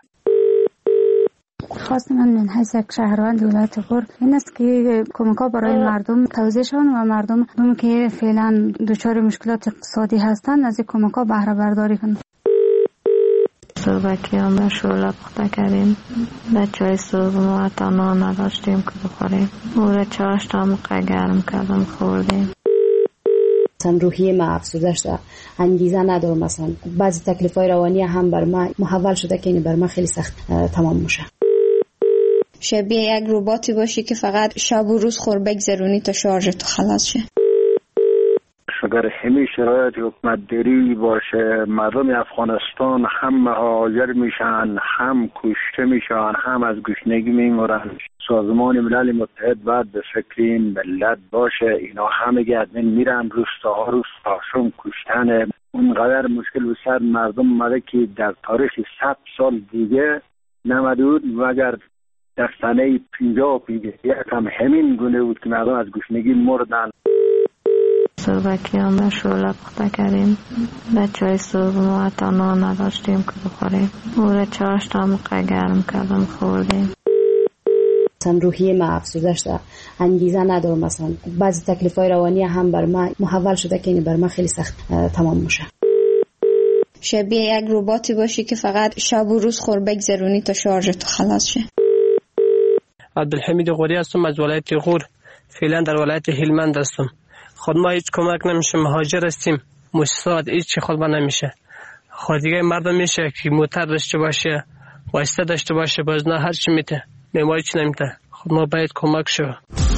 خواست من من حیث یک شهروند ولایت غور این است که کمک ها برای مردم توزیع شوند و مردم هم که فعلا دچار مشکلات اقتصادی هستند از این کمک ها بهره برداری کنند. صبح که هم شعله پخته کردیم به چای صبح ما تنها نداشتیم که بخوریم او را چاشت هم گرم کردم خوردیم. مثلا روحیه ما افسرده شده انگیزه ندارم مثلا بعضی تکلیفای روانی هم بر ما محول شده که این بر ما خیلی سخت تمام میشه. شبیه یک رباتی باشی که فقط شب و روز خور بگذرونی تا شارژ تو خلاص شه. اگر همین شرایط حکومت داری باشه مردم افغانستان هم مهاجر میشن هم کشته میشن هم از گشنگی میمرن. سازمان ملل متحد باید به فکر این ملت باشه اینا همه گردن میرن روستاها روستاشون کشتن اونقدر مشکل و سر مردم مده که در تاریخ صد سال دیگه نمدود مگر در سنه پینجاه و پینجاه یک هم همین گونه بود که مردم از گشنگی مردن. صبح که هم شعله پخته کردیم به چای صبح ما تنها نداشتیم که بخوریم او را چاشت هم گرم کردم خوردیم. مثلا روحیه ما افسرده شده انگیزه ندارم مثلا بعضی تکلیفای روانی هم بر ما محول شده که این بر ما خیلی سخت تمام میشه. شبیه یک رباتی باشی که فقط شب و روز خور بگذرونی تا شارژ تو خلاص شه. عبدالحمید غوری هستم از ولایت غور فعلا در ولایت هلمند هستم. خود ما هیچ کمک نمیشه مهاجر هستیم مشساد هیچ چی خود ما نمیشه. خود دیگه مردم میشه که موتر داشته باشه واسطه داشته باشه باز نه هر چی میته ما هیچ نمیته. خود ما باید کمک شو.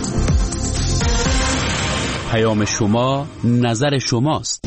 پیام شما نظر شماست.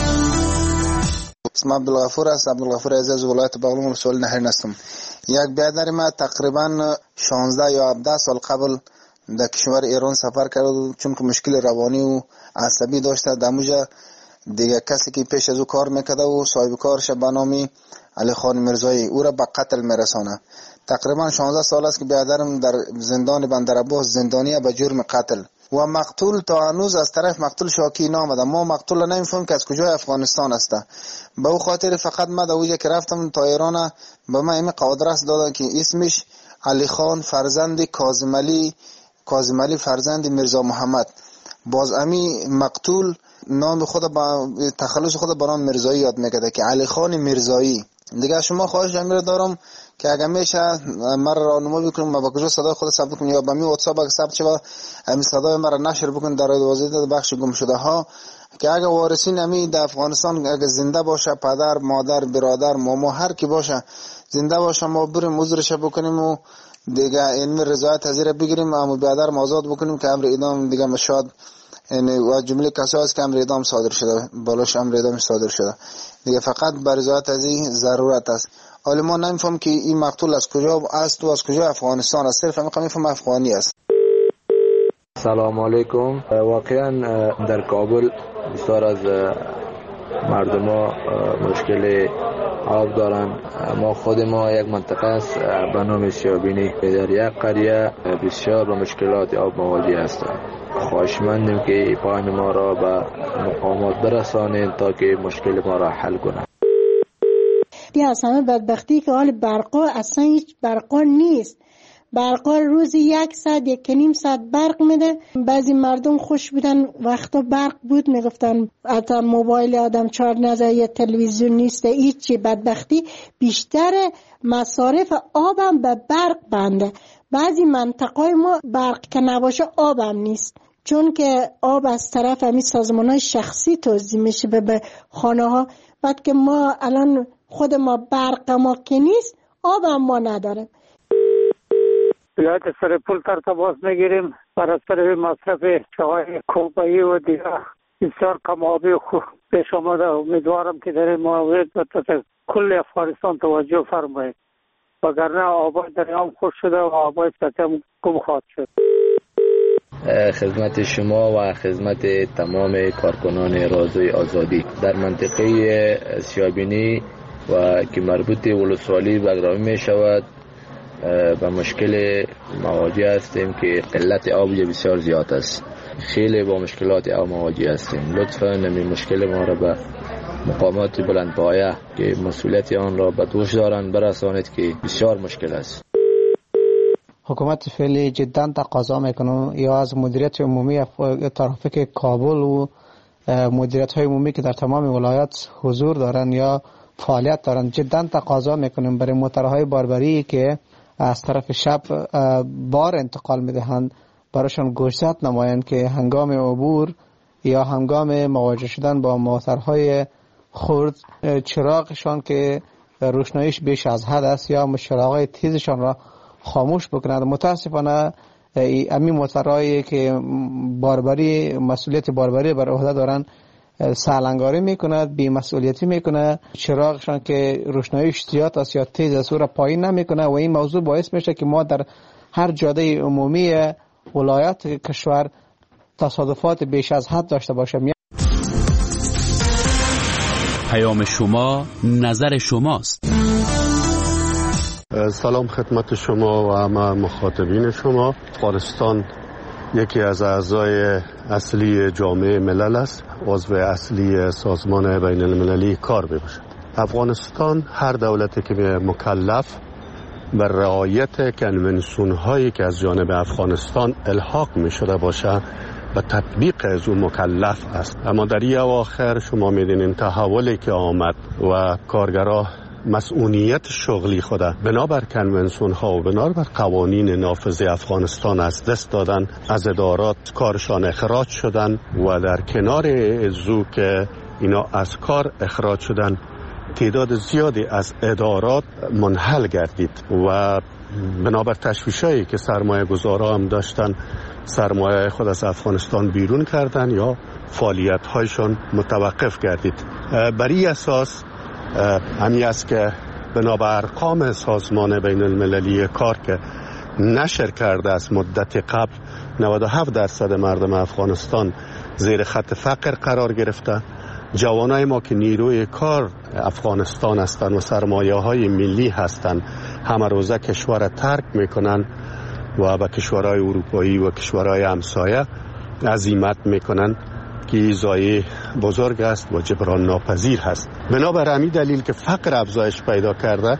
اسم عبدالغفور است. عبدالغفور عزیز ولایت بغلان ولسوالی نهرین هستم. یک برادر ما تقریبا شانزده یا هفده سال قبل در کشور ایران سفر کرد چون که مشکل روانی و عصبی داشته. دموجا دیگه کسی که پیش از او کار میکرده و صاحب کارش به نام علی خان مرزایی او را به قتل میرسانه. تقریبا شانزده سال است که برادرم در زندان بندرعباس زندانیه به جرم قتل و مقتول تا هنوز از طرف مقتول شاکی نامده. ما مقتول نمیفهم که از کجای افغانستان است. به او خاطر فقط ما در اوجه که رفتم تا ایران به ما این قادرس دادن که اسمش علی خان فرزند کاظم علی کاظم علی فرزند میرزا محمد. باز امی مقتول نام خود با تخلص خود با نام مرزایی یاد میکرده که علی خان مرزایی. دیگه شما خواهش امیر دارم که اگر میشه مرا راهنمایی بکنم ما با کجا صدای خود ثبت کنم یا با می واتساپ اگه ثبت شود امی صدای مرا نشر بکن در وزارت بخش گم شده ها که اگه وارثین امی در افغانستان اگه زنده باشه پدر مادر برادر ماما هر کی باشه زنده باشه ما بریم عذرش بکنیم و دیگه این رضایت حاضر بگیریم اما برادر آزاد بکنیم که امر اعدام دیگه مشاد یعنی و جمله کسایی است که امر اعدام صادر شده بالاش امر اعدام صادر شده دیگه فقط بر رضایت از این ضرورت است. حالا ما نمیفهم که این مقتول از کجا است و از کجا افغانستان است. صرف میخوام میفهم افغانی است. سلام علیکم. واقعا در کابل بسیار از مردم ها مشکل آب دارن. ما خود ما یک منطقه است به نام شیابینی در یک قریه بسیار با مشکلات آب مواجه هستند. خواهشمندیم که پایان ما را به مقامات برسانید تا که مشکل ما را حل کنند. دیگه اصلا بدبختی که حال برقا اصلا هیچ برقا نیست. برقا روزی یک ساعت یک نیم ساعت برق میده. بعضی مردم خوش بودن وقتا برق بود میگفتن حتی موبایل آدم چارج نزد یا تلویزیون نیست. هیچی بدبختی بیشتر مصارف آبم به برق بنده. بعضی منطقه ما برق که نباشه آبم نیست چون که آب از طرف همین سازمان‌های شخصی توزیع میشه به خانه ها. بعد که ما الان خود ما برق ما که نیست آب هم ما نداره. ولایت سرپل تر تماس میگیریم بر اثر مصرف چای کوبایی و دیگه بسیار کم آبی خوب پیش آمده. امیدوارم که در این مورد به کل افغانستان توجه فرمایید. وگرنه آبای دریام خوش شده و آبای سطح گم خواهد شد. خدمت شما و خدمت تمام کارکنان رادیوی آزادی در منطقه سیابینی و که مربوط ولسوالی بگرامی می شود به مشکل مواجه هستیم که قلت آب بسیار زیاد است. خیلی با مشکلات آب مواجه هستیم. لطفاً این مشکل ما را به مقامات بلندپایه که مسئولیت آن را به دوش دارند برسانید که بسیار مشکل است. حکومت فعلی جدا تقاضا میکنه یا از مدیریت عمومی ترافیک کابل و مدیریت های عمومی که در تمام ولایات حضور دارن یا فعالیت دارن جدا تقاضا میکنیم برای موترهای باربری که از طرف شب بار انتقال میدهند براشون گوشزد نمایند که هنگام عبور یا هنگام مواجه شدن با موترهای خرد چراغشان که روشناییش بیش از حد است یا چراغهای تیزشان را خاموش بکنند. متاسفانه امی موترهایی که باربری مسئولیت باربری بر عهده دارن سالنگاری میکند، بی مسئولیتی میکنه، چراغشان که روشناییش زیاد است یا تیز است او را پایین نمیکنه و این موضوع باعث میشه که ما در هر جاده عمومی ولایت کشور تصادفات بیش از حد داشته باشیم. پیام شما نظر شماست. سلام خدمت شما و همه مخاطبین شما. افغانستان یکی از اعضای اصلی جامعه ملل است، عضو اصلی سازمان بین المللی کار میباشد. افغانستان هر دولتی که مکلف بر رعایت کنونسیون هایی که از جانب افغانستان الحاق می شده باشه و تطبیق از اون مکلف است. اما در این اواخر شما میدونین تحولی که آمد و کارگرها مسئولیت شغلی خود بنابر کنونسیون ها و بنابر قوانین نافذ افغانستان از دست دادن، از ادارات کارشان اخراج شدن و در کنار ازو که اینا از کار اخراج شدن تعداد زیادی از ادارات منحل گردید و بنابر تشویشایی که سرمایه گذارا هم داشتن سرمایه خود از افغانستان بیرون کردن یا فعالیت هایشان متوقف گردید. بر این اساس همی است که بنابر ارقام سازمان بین المللی کار که نشر کرده از مدت قبل نود و هفت درصد مردم افغانستان زیر خط فقر قرار گرفته. جوانای ما که نیروی کار افغانستان هستند و سرمایه های ملی هستند همه روزه کشور ترک میکنن و به کشورهای اروپایی و کشورهای همسایه عزیمت میکنن که ضایعه بزرگ است و جبران ناپذیر هست. بنابر همین دلیل که فقر افزایش پیدا کرده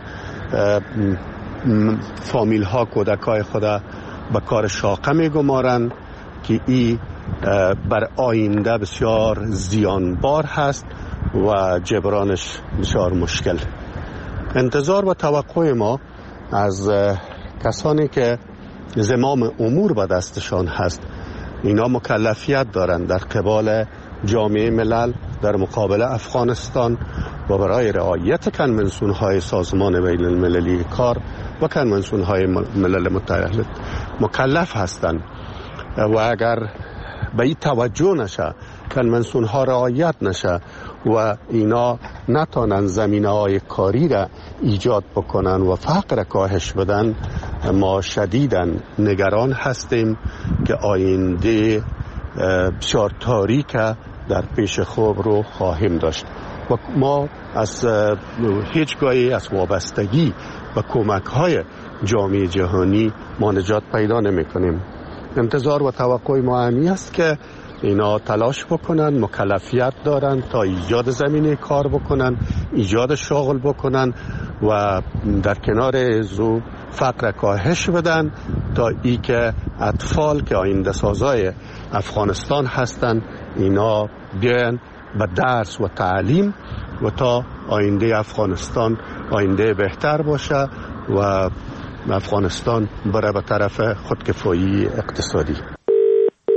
فامیل ها کودکای خود به کار شاقه میگمارند که این بر آینده بسیار زیانبار هست و جبرانش بسیار مشکل. انتظار و توقع ما از کسانی که زمام امور به دستشان هست اینا مکلفیت دارند در قبال جامعه ملل در مقابل افغانستان و برای رعایت کنونسیون های سازمان بین المللی کار و کنونسیون های ملل متحد مکلف هستند و اگر به این توجه نشه کنونسیون ها رعایت نشه و اینا نتانن زمینه های کاری را ایجاد بکنن و فقر کاهش بدن ما شدیداً نگران هستیم که آینده بسیار تاریک در پیش خوب رو خواهیم داشت و ما از هیچگاهی از وابستگی و کمک های جامعه جهانی ما نجات پیدا نمی کنیم. انتظار و توقع ما همی است که اینا تلاش بکنن، مکلفیت دارن تا ایجاد زمینه کار بکنن، ایجاد شغل بکنن و در کنار زو فقر کاهش بدن تا ای که اطفال که آینده سازای افغانستان هستن اینا بیان به درس و تعلیم و تا آینده افغانستان آینده بهتر باشه و افغانستان بره به طرف خودکفایی اقتصادی.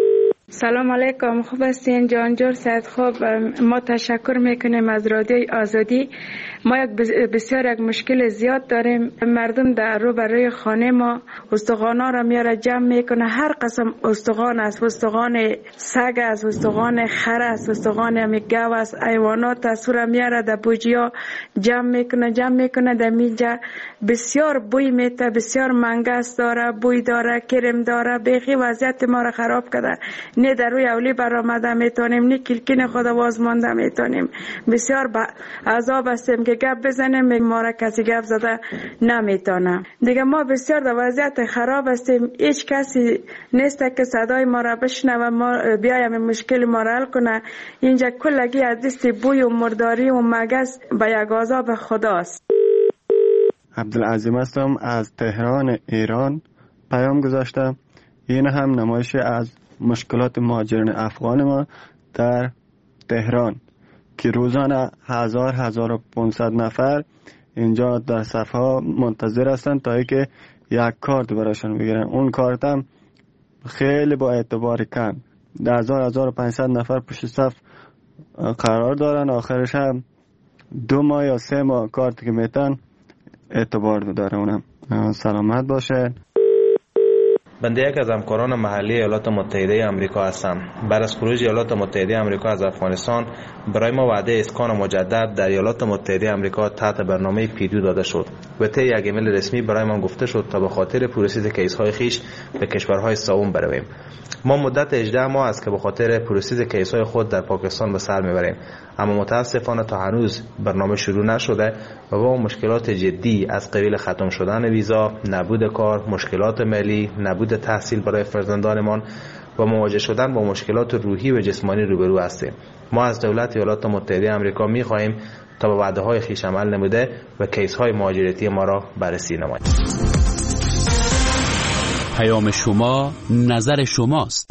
سلام علیکم، خوب هستین جانجور سید؟ خوب، ما تشکر میکنیم از رادیوی آزادی. ما یک بسیار یک مشکل زیاد داریم. مردم در رو برای خانه ما استخوانا را میاره جمع میکنه، هر قسم استخوان است، استخوان سگ است، استخوان خر است، استخوان گاو است، حیوانات است، را میاره در بوجیا جمع میکنه جمع میکنه در میجا. بسیار بوی میته، بسیار منگس داره، بوی داره، کرم داره، بیخی وضعیت ما را خراب کرده. نه در روی اولی برآمده میتونیم، نه کلکین خود باز مانده میتونیم. بسیار با عذاب هستیم که گپ بزنیم، ما را کسی گپ زده نمیتونه. دیگه ما بسیار در وضعیت خراب هستیم، هیچ کسی نیست که صدای ما را بشنوه، ما بیایم مشکل ما را حل کنه. اینجا کلگی از دست بوی و مرداری و مگس به یک عذاب خداست. عبدالعظیم هستم از تهران ایران. پیام گذاشتم. این هم نمایش از مشکلات مهاجرین افغان ما در تهران که روزانه هزار هزار و پانصد نفر اینجا در صف ها منتظر هستند تا اینکه یک کارت براشون بگیرن. اون کارت هم خیلی با اعتبار کم، در هزار هزار و پانصد نفر پشت صف قرار دارن. آخرش هم دو ماه یا سه ماه کارت که میتن اعتبار داره. اونم سلامت باشه. بنده یک از همکاران محلی ایالات متحده آمریکا هستم. بعد از خروج ایالات متحده آمریکا از افغانستان برای ما وعده اسکان مجدد در ایالات متحده آمریکا تحت برنامه پیدو داده شد و طی یک ایمیل رسمی برای ما گفته شد تا به خاطر پروسس کیس‌های خیش به کشورهای سوم برویم. ما مدت هجده ماه است که به خاطر پروسس کیس‌های خود در پاکستان به سر میبریم، اما متاسفانه تا هنوز برنامه شروع نشده و با مشکلات جدی از قبیل ختم شدن ویزا، نبود کار، مشکلات مالی، نبود تحصیل برای فرزندانمان و مواجه شدن با مشکلات روحی و جسمانی روبرو هستیم. ما از دولت ایالات متحده آمریکا می‌خواهیم تا به وعده‌های خویش عمل نموده و کیس‌های مهاجرتی ما را بررسی نماید. پیام شما نظر شماست.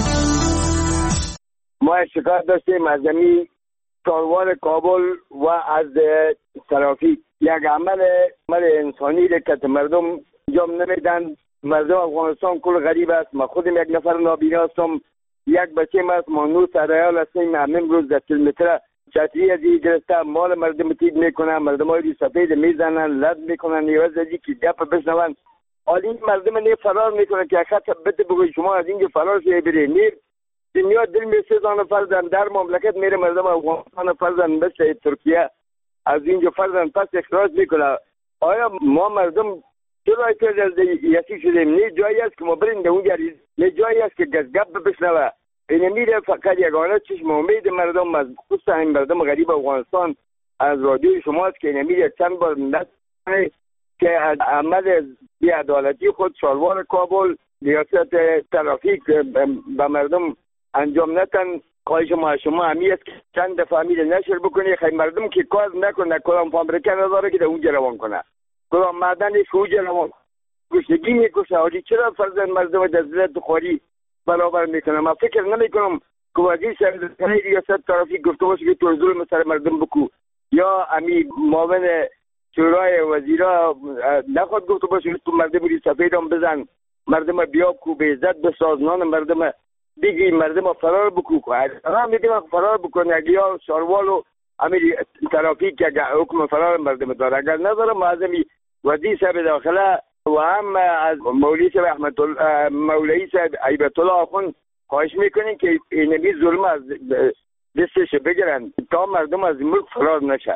ما شکایت داشتیم از زمین کاروان کابل و از ترافیک. یک عمل عمل انسانی که مردم انجام نمیدن. مردم افغانستان کل غریب است. ما خودم یک نفر نابینا هستم، یک بچه است، ما نو سرایال هستیم. همین روز در کیلومتر چتری از این گرفته مال مردم تید میکنن، مردم های سفید میزنن، لد میکنن، نیاز ازی که گپ بشنون. حالی این مردم نه فرار میکنن که خط بده بگوی شما از اینجا فرار شوی بری. نیر دنیا دل می سزان فرزن در مملکت میره مردم افغانستان فرزن مثل ترکیه از اینجا فرزن پس اخراج میکنه. آیا ما مردم چرا ایتاز از یکی شدیم؟ نه جایی است که ما بریم در اونجا، نه جایی است که گپ بشنوه. این میره فقط یگانه چشم امید مردم از خصوصا این مردم غریب افغانستان از رادیوی شماست که این میره چند بار نکنه که از عمل بی‌عدالتی خود شالوار کابل ریاست ترافیک به مردم انجام نتن. خواهش ما شما همی است که چند دفعه امیر نشر بکنی خیلی مردم که کار نکنه، کلام فابریکه نداره که در اونجا روان کنه، کلام معدنش که اونجا روان گشتگی میکشه. حالی چرا فرزن مردم در ذلت خواری برابر میکنه؟ من فکر نمی کنم که وزیر سرزنی ریاست ترافیک گفته باشه که تو ظلم سر مردم بکو، یا امی معاون شورای وزیرا نخواد گفته باشه که تو مردم بودی سفید هم بزن، مردم بیاب کو به عزت بساز، نان مردم بگی، مردم فرار بکو. هم میدیم فرار بکنه اگه یا شاروال و امیر ترافیک که حکم فرار مردم داره. اگر نداره معظمی وزیر صاحب داخله و هم از مولی صاحب احمد مولوی صاحب عیبت الله آخوند خواهش میکنین که اینمی ظلم از دستش بگیرن تا مردم از ملک فرار نشه.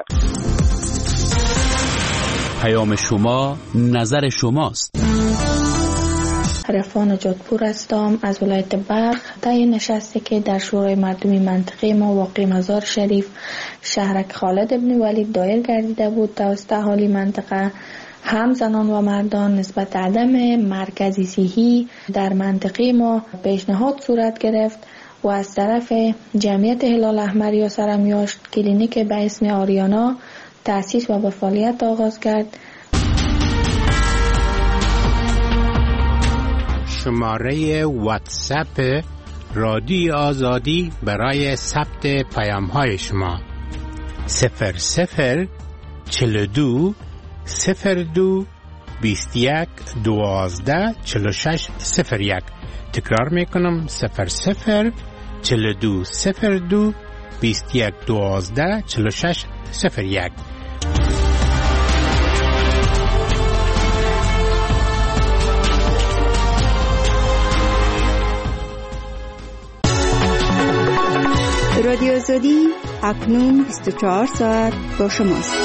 پیام شما نظر شماست. رفان جودپور هستم از ولایت بلخ. طی نشستی که در شورای مردمی منطقه ما واقع مزار شریف شهرک خالد ابن ولید دایر گردیده بود توسط اهالی منطقه، هم زنان و مردان نسبت عدم مرکزی صحی در منطقه ما پیشنهاد صورت گرفت و از طرف جمعیت هلال احمر یا سرمیاشت کلینیک به اسم آریانا تأسیس و به فعالیت آغاز کرد. شماره واتساپ رادیو آزادی برای ثبت پیام های شما صفر صفر چهل و دو صفر دو بیست و یک دوازده چهل و شش صفر یک. تکرار میکنم صفر صفر چهل و دو صفر دو بیست و یک دوازده چهل و شش صفر یک. رادیو آزادی اکنون بیست و چهار ساعت با شماست.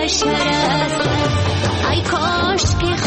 بشر است ای کاش که